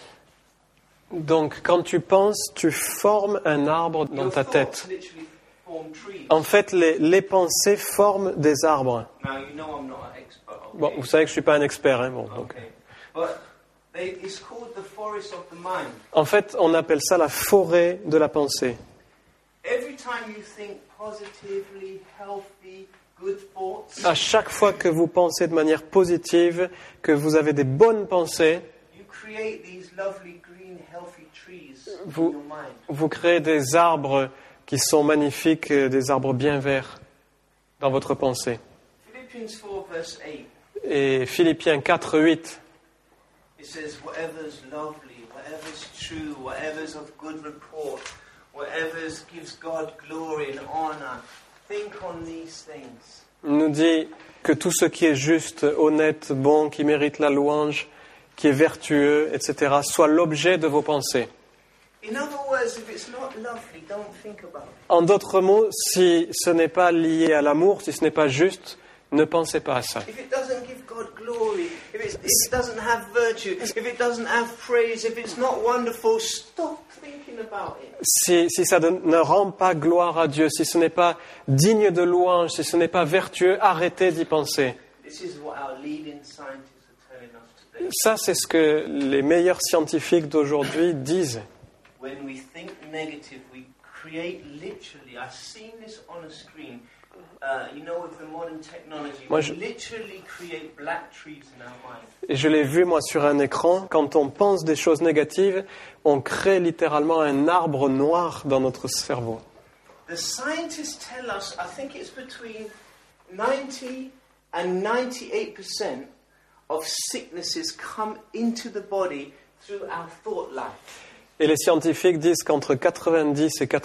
Donc, quand tu penses, tu formes un arbre dans Your ta thoughts tête. literally form trees. En fait, les pensées forment des arbres. Now you know I'm not an expert. Okay? Bon, vous savez que je suis pas un expert, hein, bon, donc. Okay. But it's called the forest of the mind. En fait, on appelle ça la forêt de la pensée. Every time you think positively, healthy, good thoughts, À chaque fois que vous pensez de manière positive, que vous avez des bonnes pensées, you create these lovely green, healthy trees Vous- in your mind. vous créez des arbres qui sont magnifiques, des arbres bien verts dans votre pensée. Philippians 4 verse 8, Et Philippiens 4, 8, it says, whatever's lovely, whatever's true, whatever's of good report, whatever's gives God glory and honor, think on these things. nous dit que tout ce qui est juste, honnête, bon, qui mérite la louange, qui est vertueux, etc., soit l'objet de vos pensées. In other words, if it's not lovely, don't think about it. En d'autres mots, si ce n'est pas lié à l'amour, si ce n'est pas juste, ne pensez pas à ça. If it doesn't give God glory, if it doesn't have virtue, if it doesn't have praise, if it's not wonderful, stop thinking about it. Si ça ne rend pas gloire à Dieu, si ce n'est pas digne de louange, si ce n'est pas vertueux, arrêtez d'y penser. This is what our leading scientists are telling us today. Ça, c'est ce que les meilleurs scientifiques d'aujourd'hui disent. When we think negative, we create literally, I've seen this on a screen, with the modern technology, Moi, we je- literally create black trees in our mind. Et je l'ai vu, moi, sur un écran. Quand on pense des choses négatives, on crée littéralement un arbre noir dans notre cerveau. The scientists tell us, I think it's between 90 and 98% of sicknesses come into the body through our thought life. Et les scientifiques disent qu'entre 90 et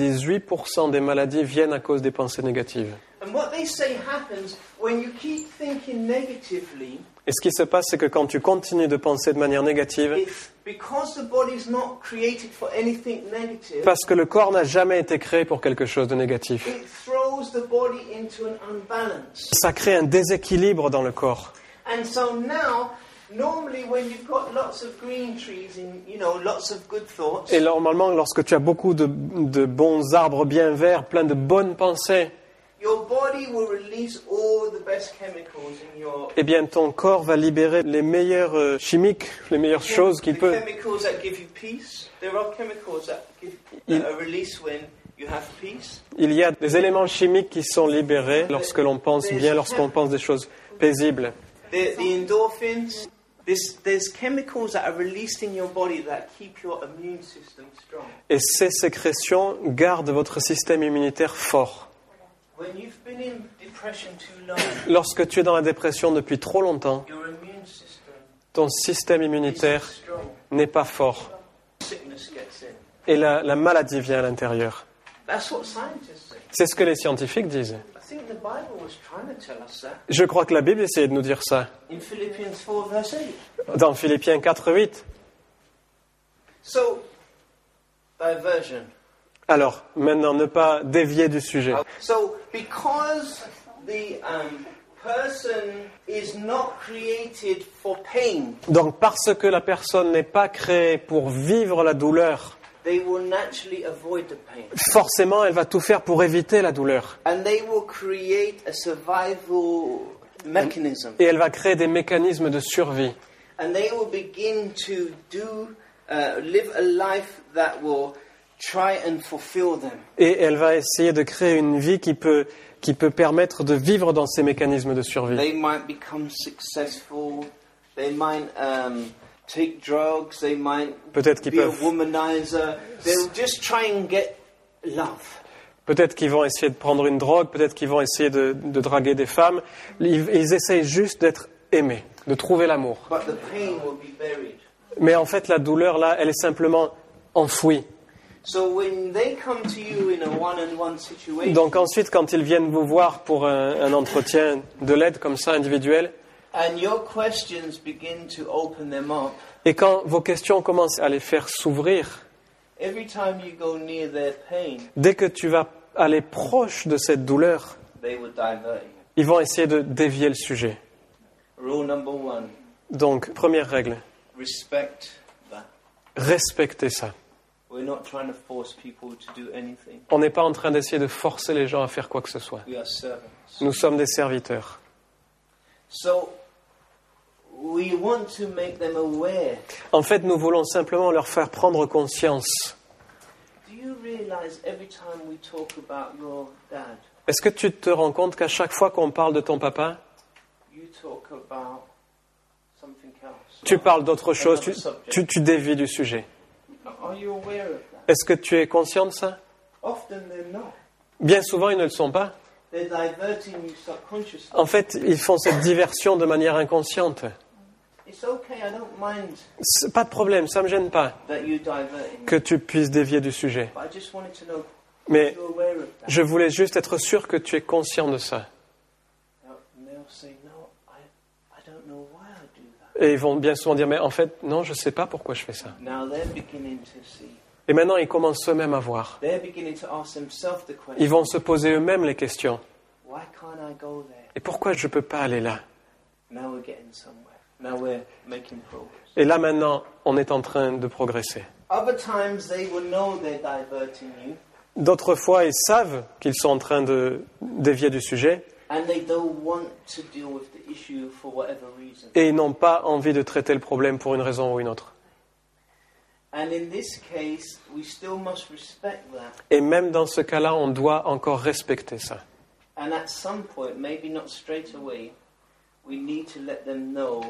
98% des maladies viennent à cause des pensées négatives. And what they say happens when you keep thinking negatively, Et ce qui se passe, c'est que quand tu continues de penser de manière négative, it's because the body's not created for anything negative, parce que le corps n'a jamais été créé pour quelque chose de négatif, it throws the body into an unbalance. ça crée un déséquilibre dans le corps. And so now, normally when you've got lots of green trees and, lots of good thoughts, Et normalement, lorsque tu as beaucoup de bons arbres bien verts, plein de bonnes pensées, your body will release all the best chemicals in your... eh bien ton corps va libérer les meilleurs chimiques, les meilleures choses qu'il the peut. chemicals that give you peace. There are chemicals that are released when you have peace. Il y a des éléments chimiques qui sont libérés lorsque l'on pense bien, lorsqu'on pense des choses paisibles. The endorphins. There's chemicals that are released in your body that keep your immune system strong. Et ces sécrétions gardent votre système immunitaire fort. When you've been in depression too long, Lorsque tu es dans la dépression depuis trop longtemps, your immune system ton système immunitaire isn't strong. n'est pas fort. Sickness gets in. Et la maladie vient à l'intérieur. That's what scientists say. C'est ce que les scientifiques disent. I think the Bible was trying to tell us that. Je crois que la Bible essayait de nous dire ça. In Philippians 4 verse 8. Dans Philippiens 4:8. So, diversion. Alors, maintenant, ne pas dévier du sujet. So, because the person is not created for pain, Donc, parce que la personne n'est pas créée pour vivre la douleur, they will naturally avoid the pain. forcément, elle va tout faire pour éviter la douleur. And they will create a survival mechanism. Et elle va créer des mécanismes de survie. And they will begin to live a life that will try and fulfill them. Et elle va essayer de créer une vie qui peut permettre de vivre dans ces mécanismes de survie. They might become successful. They might take drugs. They might Peut-être qu'ils be a peuvent, womanizer. They'll just try and get love. peut-être qu'ils vont essayer de prendre une drogue, peut-être qu'ils vont essayer de draguer des femmes. Ils essayent juste d'être aimés, de trouver l'amour. But the pain will be buried. Mais en fait, la douleur, là, elle est simplement enfouie. So when they come to you in a one-on-one situation, Donc ensuite, quand ils viennent vous voir pour un entretien de l'aide comme ça, individuel, and your questions begin to open them up, et quand vos questions commencent à les faire s'ouvrir, every time you go near their pain, dès que tu vas aller proche de cette douleur, they will divert you. ils vont essayer de dévier le sujet. Rule number 1, Donc, première règle, respect that. respectez ça. We're not trying to force people to do anything. On n'est pas en train d'essayer de forcer les gens à faire quoi que ce soit. We are servants. Nous sommes des serviteurs. So we want to make them aware. En fait, nous voulons simplement leur faire prendre conscience. Do you realize every time we talk about your dad, Est-ce que tu te rends compte qu'à chaque fois qu'on parle de ton papa, you talk about something else? tu parles d'autre chose, tu dévies du sujet. Are you aware of that? Est-ce que tu es conscient de ça? Often they're not. Bien souvent, ils ne le sont pas. They're diverting you subconsciously. En fait, ils font cette diversion de manière inconsciente. It's okay, I don't mind C'est pas de problème, ça ne me gêne pas that you divert me. que tu puisses dévier du sujet. But I just wanted to know Mais if you're aware of that. je voulais juste être sûr que tu es conscient de ça. And they'll say, no, I don't know why I do that. Et ils vont bien souvent dire, mais en fait, non, je ne sais pas pourquoi je fais ça. Now they're beginning to see. Et maintenant, ils commencent eux-mêmes à voir. They're beginning to ask themselves the question, Ils vont se poser eux-mêmes les questions. why can't I go there? Et pourquoi je ne peux pas aller là? Now we're getting somewhere. Now we're making progress. Et là, maintenant, on est en train de progresser. Other times they will know they're diverting you D'autres fois, ils savent qu'ils sont en train de dévier du sujet and they don't want to deal with the issue for whatever reason. et ils n'ont pas envie de traiter le problème pour une raison ou une autre. And in this case, we still must respect that. Et même dans ce cas-là, on doit encore respecter ça. And at some point, maybe not straight away, we need to let them know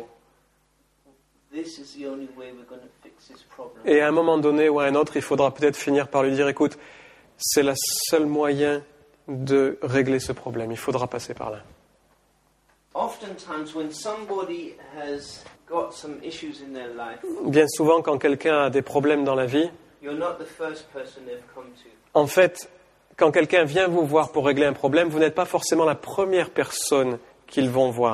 this is the only way we're going to fix this problem. Et à un moment donné ou à un autre, il faudra peut-être finir par lui dire, écoute, c'est le seul moyen de régler ce problème. Il faudra passer par là. Oftentimes, when somebody has got some issues in their life, Bien souvent, quand quelqu'un a des problèmes dans la vie, you're not the first person they've come to. en fait, quand quelqu'un vient vous voir pour régler un problème, vous n'êtes pas forcément la première personne qu'ils vont voir.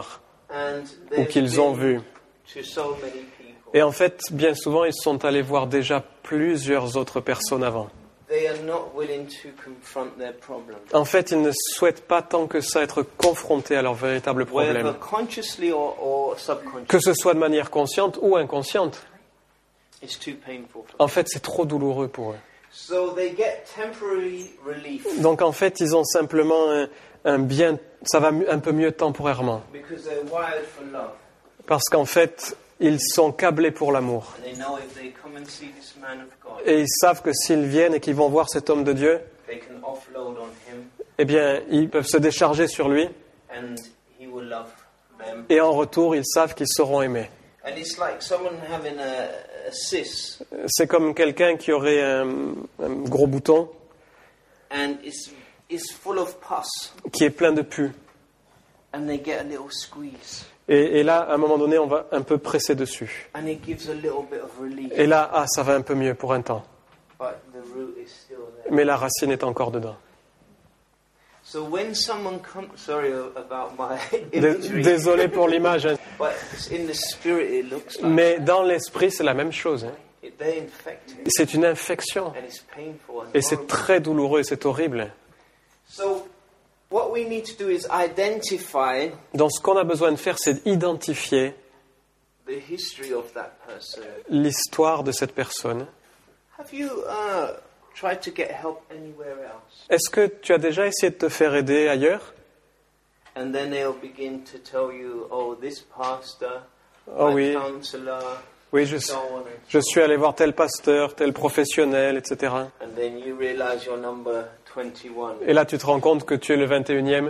And ou they've qu'ils ont been vu. to so many people. Et en fait, bien souvent, ils sont allés voir déjà plusieurs autres personnes avant. They are not willing to confront their problem. En fait, ils ne souhaitent pas tant que ça être confrontés à leurs véritables problèmes, Whether consciously or subconsciously, que ce soit de manière consciente ou inconsciente. it's too painful for them. En fait, c'est trop douloureux pour eux. So they get temporary relief Donc en fait, ils ont simplement un bien, ça va un peu mieux temporairement. because they're wired for love. Parce qu'en fait, ils sont câblés pour l'amour. And they know if they come and see this man of God, Et ils savent que s'ils viennent et qu'ils vont voir cet homme de Dieu, they can offload on him eh bien, ils peuvent se décharger sur lui. and he will love them. Et en retour, ils savent qu'ils seront aimés. And it's like someone having a cyst C'est comme quelqu'un qui aurait un gros bouton and it's full of pus qui est plein de pus. and they get a little squeeze Et là, à un moment donné, on va un peu presser dessus. and it gives a little bit of relief, Et là, ça va un peu mieux pour un temps. but the root is still there. Mais la racine est encore dedans. So when someone comes, sorry about my imagery, Désolé pour l'image, hein. but in the spirit it looks like Mais dans l'esprit, c'est la même chose, hein. they're infected C'est une infection. and it's painful and Et c'est horrible. très douloureux, c'est horrible. So what we need to do is identify Donc ce qu'on a besoin de faire, c'est identifier the history of that person. l'histoire de cette personne. Have you tried to get help anywhere else? Est-ce que tu as déjà essayé de te faire aider ailleurs? And then they'll begin to tell you, oh, this pastor, Oh my oui, counselor, oui, so on. je suis allé voir tel pasteur, tel professionnel, etc. And then you realize you're number 21. Et là, tu te rends compte que tu es le 21e.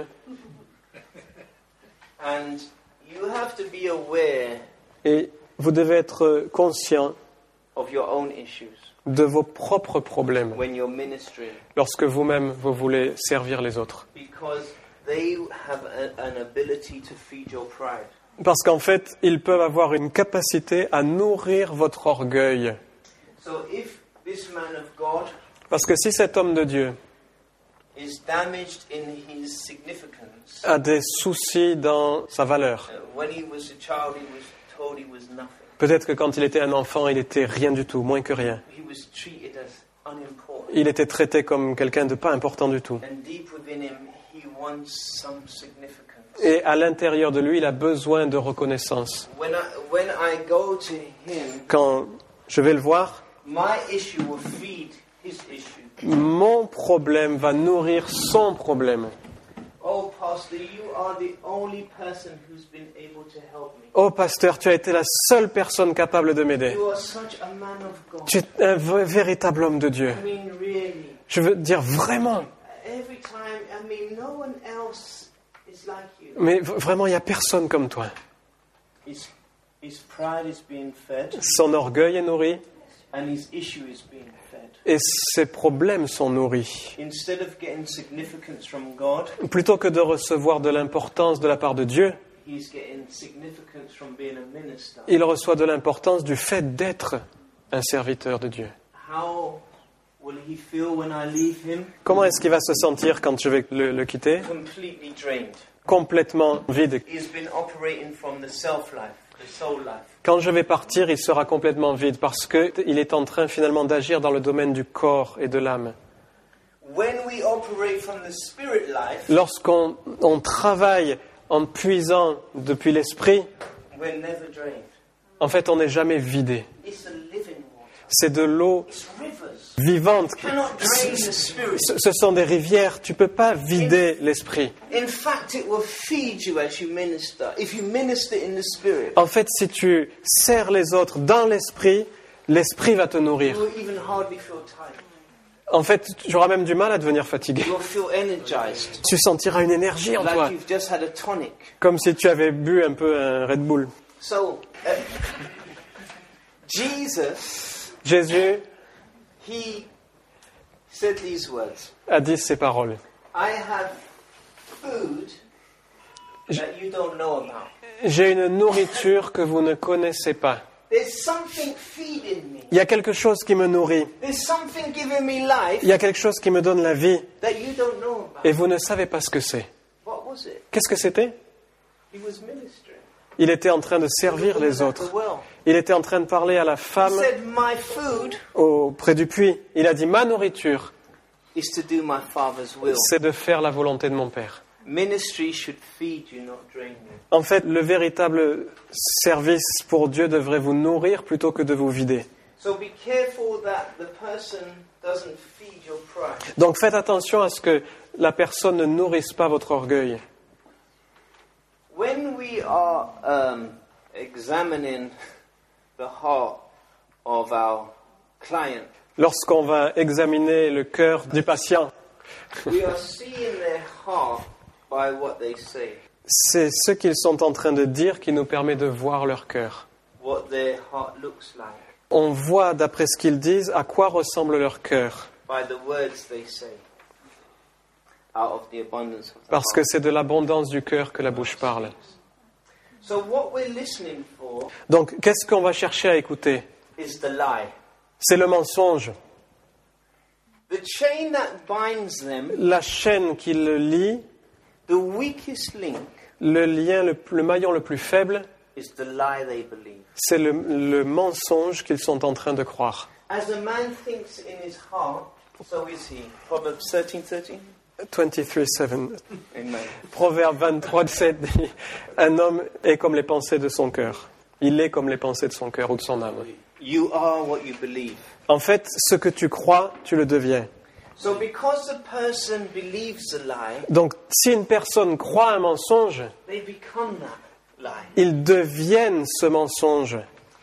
And you have to be aware Et vous devez être conscient of your own issues de vos propres problèmes when you're ministering, lorsque vous-même, vous voulez servir les autres. because they have an ability to feed your pride. Parce qu'en fait, ils peuvent avoir une capacité à nourrir votre orgueil. So if this man of God Parce que si cet homme de Dieu is damaged in his significance, a des soucis dans sa valeur, when he was a child, he was told he was nothing. peut-être que quand il était un enfant, il était rien du tout, moins que rien. He was treated as unimportant. Il était traité comme quelqu'un de pas important du tout. And deep within him, he wants some significance. Et à l'intérieur de lui, il a besoin de reconnaissance. When I go to him, Quand je vais le voir, my issue will feed his issue. mon problème va nourrir son problème. Oh, Pastor, you are the only person who's been able to help me. Oh pasteur, tu as été la seule personne capable de m'aider. You are such a man of God. Tu es un véritable homme de Dieu. I mean, really. Je veux dire vraiment. Every time, I mean, no one else is like you. Mais vraiment, il n'y a personne comme toi. His pride is being fed, Son orgueil est nourri and his issue is being fed. et ses problèmes sont nourris. Instead of getting significance from God, Plutôt que de recevoir de l'importance de la part de Dieu, he's getting significance from being a minister. il reçoit de l'importance du fait d'être un serviteur de Dieu. How will he feel when I leave him? Comment est-ce qu'il va se sentir quand je vais le quitter? Completely drained. Complètement vide. He's been operating from the self-life, the soul life. Quand je vais partir, il sera complètement vide parce qu'il est en train finalement d'agir dans le domaine du corps et de l'âme. When we operate from the spirit life, Lorsqu'on travaille en puisant depuis l'esprit, we're never drained. en fait, on n'est jamais vidé. It's a living water. C'est de l'eau It's rivers. vivante. You cannot drain the spirit. Ce sont des rivières. Tu ne peux pas vider l'esprit. In fact, it will feed you as you minister. If you minister in the spirit, En fait, si tu sers les autres dans l'esprit, l'esprit va te you nourrir. will even hardly feel tired. En fait, tu auras même du mal à devenir fatigué. You'll feel energized, Tu sentiras une énergie en toi, like you've just had a tonic. comme si tu avais bu un peu un Red Bull. So, Jesus, Jésus he said these words. a dit ces paroles. I have food that you don't know about. J'ai une nourriture que vous ne connaissez pas. There's something feeding me. Il y a quelque chose qui me nourrit. There's something giving me life Il y a quelque chose qui me donne la vie. that you don't know about. Et vous ne savez pas ce que c'est. What was it? Qu'est-ce que c'était? He was ministering. Il était en train de servir les autres. Il était en train de parler à la He femme said, "My food près du puits. Il a dit, ma nourriture, is to do my Father's will." c'est de faire la volonté de mon Père. Ministry should feed you, not drain you. En fait, le véritable service pour Dieu devrait vous nourrir plutôt que de vous vider. So be careful that the person doesn't feed your pride. Donc faites attention à ce que la personne ne nourrisse pas votre orgueil. When we are examining the heart of our client, Lorsqu'on va examiner le cœur du patient, we are seeing their heart by what they say, c'est ce qu'ils sont en train de dire qui nous permet de voir leur cœur. what their heart looks like, On voit, d'après ce qu'ils disent, à quoi ressemble leur cœur. by the words they say, out of the abundance of the Parce que heart. c'est de l'abondance du cœur que la bouche parle. So what we're listening for Donc, qu'est-ce qu'on va chercher à écouter? is the lie. C'est le mensonge. The chain that binds them, La chaîne qui le lie, the weakest link, le lien, le maillon le plus faible, is the lie they believe. c'est le mensonge qu'ils sont en train de croire. As a man thinks in his heart, so is he. Proverbs 13:13. 23:7. Amen. Proverbe 23:7 dit, un homme est comme les pensées de son cœur. Il est comme les pensées de son cœur ou de son âme. You are what you believe. En fait, ce que tu crois, tu le deviens. So because the person believes a lie, Donc, si une personne croit un mensonge, they become that lie. ils deviennent ce mensonge.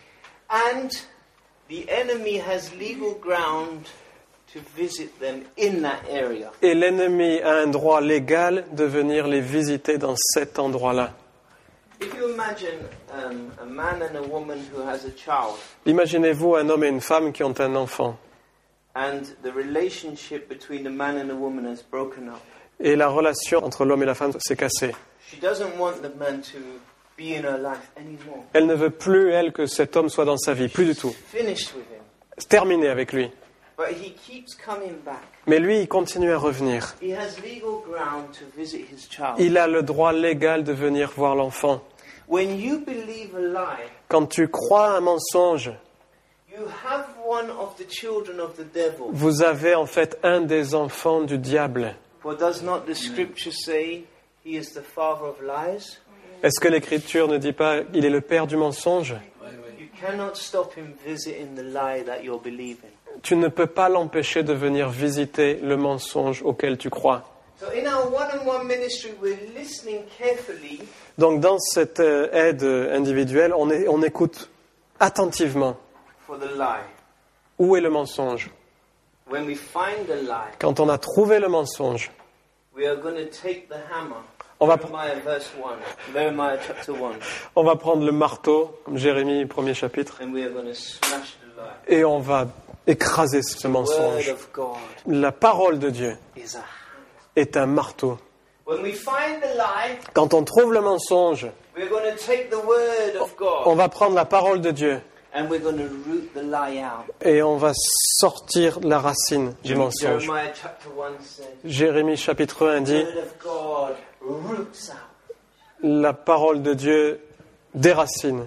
And the enemy has legal ground to visit them in that area. Et l'ennemi a un droit légal de venir les visiter dans cet endroit-là. If you imagine a man and a woman who has a child, Imaginez-vous un homme et une femme qui ont un enfant. and the relationship between the man and the woman has broken up. Et la relation entre l'homme et la femme s'est cassée. She doesn't want the man to be in her life anymore. Elle ne veut plus, elle, que cet homme soit dans sa vie. Plus du tout. Finished with him. C'est terminé avec lui. But he keeps coming back. Mais lui, il continue à revenir. He has legal ground to visit his child. Il a le droit légal de venir voir l'enfant. When you believe a lie, Quand tu crois un mensonge, you have one of the children of the devil. vous avez en fait un des enfants du diable. For does not the scripture say he is the father of lies? Est-ce que l'Écriture ne dit pas il est le père du mensonge? You cannot stop him visiting the lie that you're believing. Tu ne peux pas l'empêcher de venir visiter le mensonge auquel tu crois. So in our one-on-one ministry, we're listening carefully Donc dans cette aide individuelle, on écoute attentivement. for the lie. Où est le mensonge? When we find the lie, Quand on a trouvé le mensonge, we are going to take the hammer. On va- Jeremiah verse 1, Jeremiah chapter 1, on va prendre le marteau, comme Jérémie, premier chapitre, and we are going to smash the lie. et on va écraser ce Word mensonge. of God La parole de Dieu is a hammer. est un marteau. When we find the lie, Quand on trouve le mensonge, we're going to take the word of on God va prendre la parole de Dieu and we're going to root the lie out. et on va sortir la racine du mensonge. Jeremiah chapter 1 says, Jérémie chapitre 1 the dit, word of God roots out. la parole de Dieu déracine.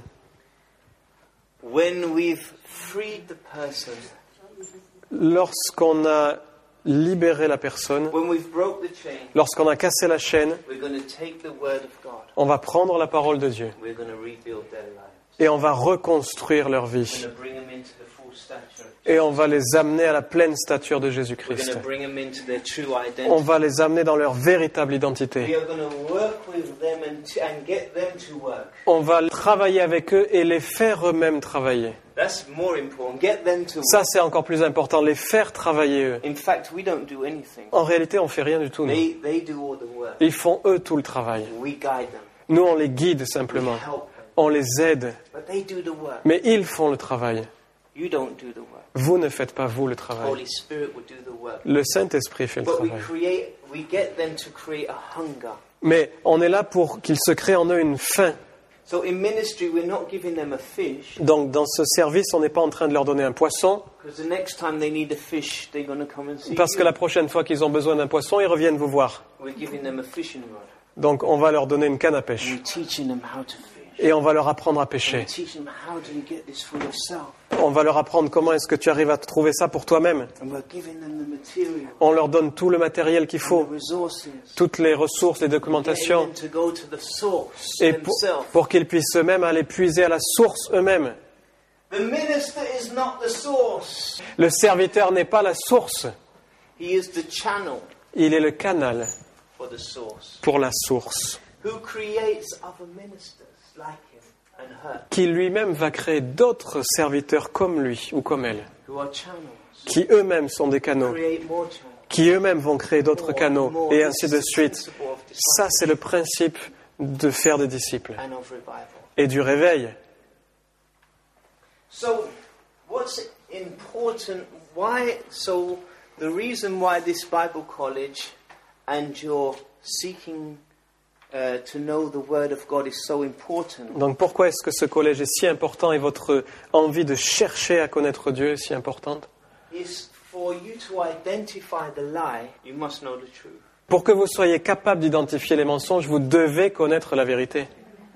When we've freed the person, Lorsqu'on a libéré la personne, when we've broke the chain, lorsqu'on a cassé la chaîne, we're going to take the word of God. on va prendre la parole de Dieu We're going to rebuild their lives. et on va reconstruire leur We're vie. going to bring them into the full stature. Et on va les amener à la pleine stature de We're going Jésus-Christ. to bring them into their true On identity. va les amener dans leur véritable We identité. are going to work with them and get them to work. On va travailler avec eux et les faire eux-mêmes travailler. That's more important. Get them to Ça, work. c'est encore plus important, les faire travailler eux. In fact, we don't do anything. En réalité, on fait rien du tout, nous. They do all the work. Ils font eux tout le travail. We guide them. Nous, on les guide We simplement. help them. On les aide. But they do the work. Mais ils font le travail. You don't do the work. Vous ne faites pas, vous, le travail. Holy Spirit will do the work. Le Saint-Esprit fait le But travail. we get them to create a hunger. Mais on est là pour qu'ils se créent en eux une faim. So in ministry, we're not giving them a fish, Donc, dans ce service, on n'est pas en train de leur donner un poisson, because the next time they need a fish, they're going to come and see parce que you. la prochaine fois qu'ils ont besoin d'un poisson, ils reviennent vous voir. We're giving them a fishing rod. Donc, on va leur donner une canne à pêche. We're teaching them how to fish. Et on va leur apprendre à And pécher. teach them how do you get this for yourself. On va leur apprendre comment est-ce que tu arrives à trouver ça pour toi-même. And we're giving them the material, On leur donne tout le matériel qu'il the faut, resources, toutes les ressources, les getting documentations, them to go to the source et themselves. pour qu'ils puissent eux-mêmes aller puiser à la source eux-mêmes. The minister is not the source. Le serviteur n'est pas la source, He is the channel il est le canal for the source. pour la source, Who creates other ministers like him and her, qui lui-même va créer d'autres serviteurs comme lui ou comme elle, who are channels. qui eux-mêmes sont des canaux, Create more channels. qui eux-mêmes vont créer d'autres More, canaux, more. et This ainsi is de the suite. principle of Ça, c'est le principe de faire des disciples and of revival. et du réveil. So, what's important? Why? So, the reason why this Bible college and your seeking to know the Word of God is so important Donc pourquoi est-ce que ce collège est si important et votre envie de chercher à connaître Dieu est si importante? is for you to identify the lie. You must know the truth. Pour que vous soyez capable d'identifier les mensonges, vous devez connaître la vérité.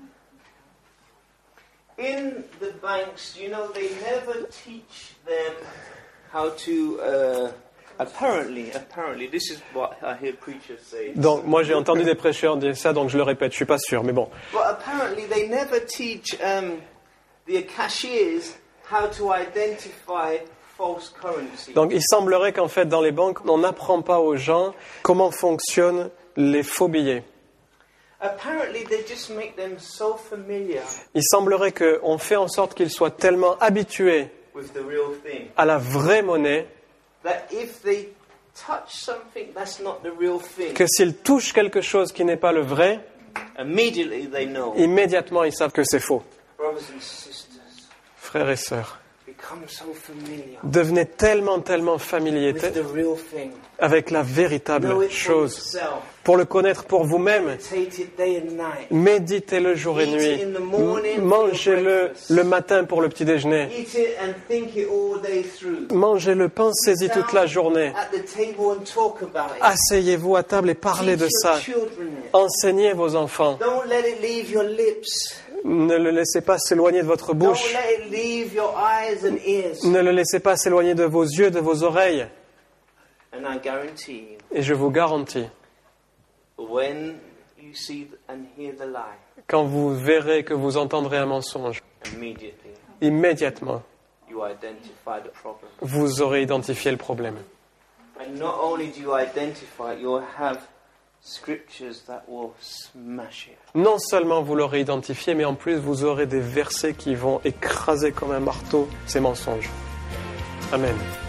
In the banks, you know, they never teach them how to. Apparently, this is what I hear preachers say. Donc moi j'ai entendu des prêcheurs dire ça, donc je le répète, je suis pas sûr, mais bon. But apparently, they never teach the cashiers how to identify false currency. Donc il semblerait qu'en fait dans les banques, on n'apprend pas aux gens comment fonctionnent les faux billets. Apparently, they just make them so familiar Il semblerait qu'on fait en sorte qu'ils soient tellement habitués with the real thing à la vraie monnaie that if they touch something that's not the real thing, que s'ils touchent quelque chose qui n'est pas le vrai, immediately they know. immédiatement ils savent que c'est faux. Brothers and sisters, Frères et sœurs, become so familiar devenez tellement familiers with the real thing. avec la Know véritable it for chose. yourself. Pour le connaître pour vous-même, Meditate it day and night. méditez-le jour et Eat nuit. it in the morning for Mangez-le your breakfast. le matin pour le petit déjeuner. Eat it and think it all day through. Mangez-le, pensez-y toute la journée. At the table and talk about it. Asseyez-vous à table et parlez de Teach ça. your children it. Enseignez vos enfants. Don't let it leave your lips. Ne le laissez pas s'éloigner de votre Don't bouche. let it leave your eyes and ears. Ne le laissez pas s'éloigner de vos yeux, de vos oreilles. And I guarantee you, Et je vous garantis, when you see and hear the lie, quand vous verrez que vous entendrez un mensonge, immediately immédiatement, you identify the problem. vous aurez identifié le problème. And not only do you identify it, you'll have scriptures that will smash it. Non seulement vous l'aurez identifié, mais en plus vous aurez des versets qui vont écraser comme un marteau ces mensonges. Amen.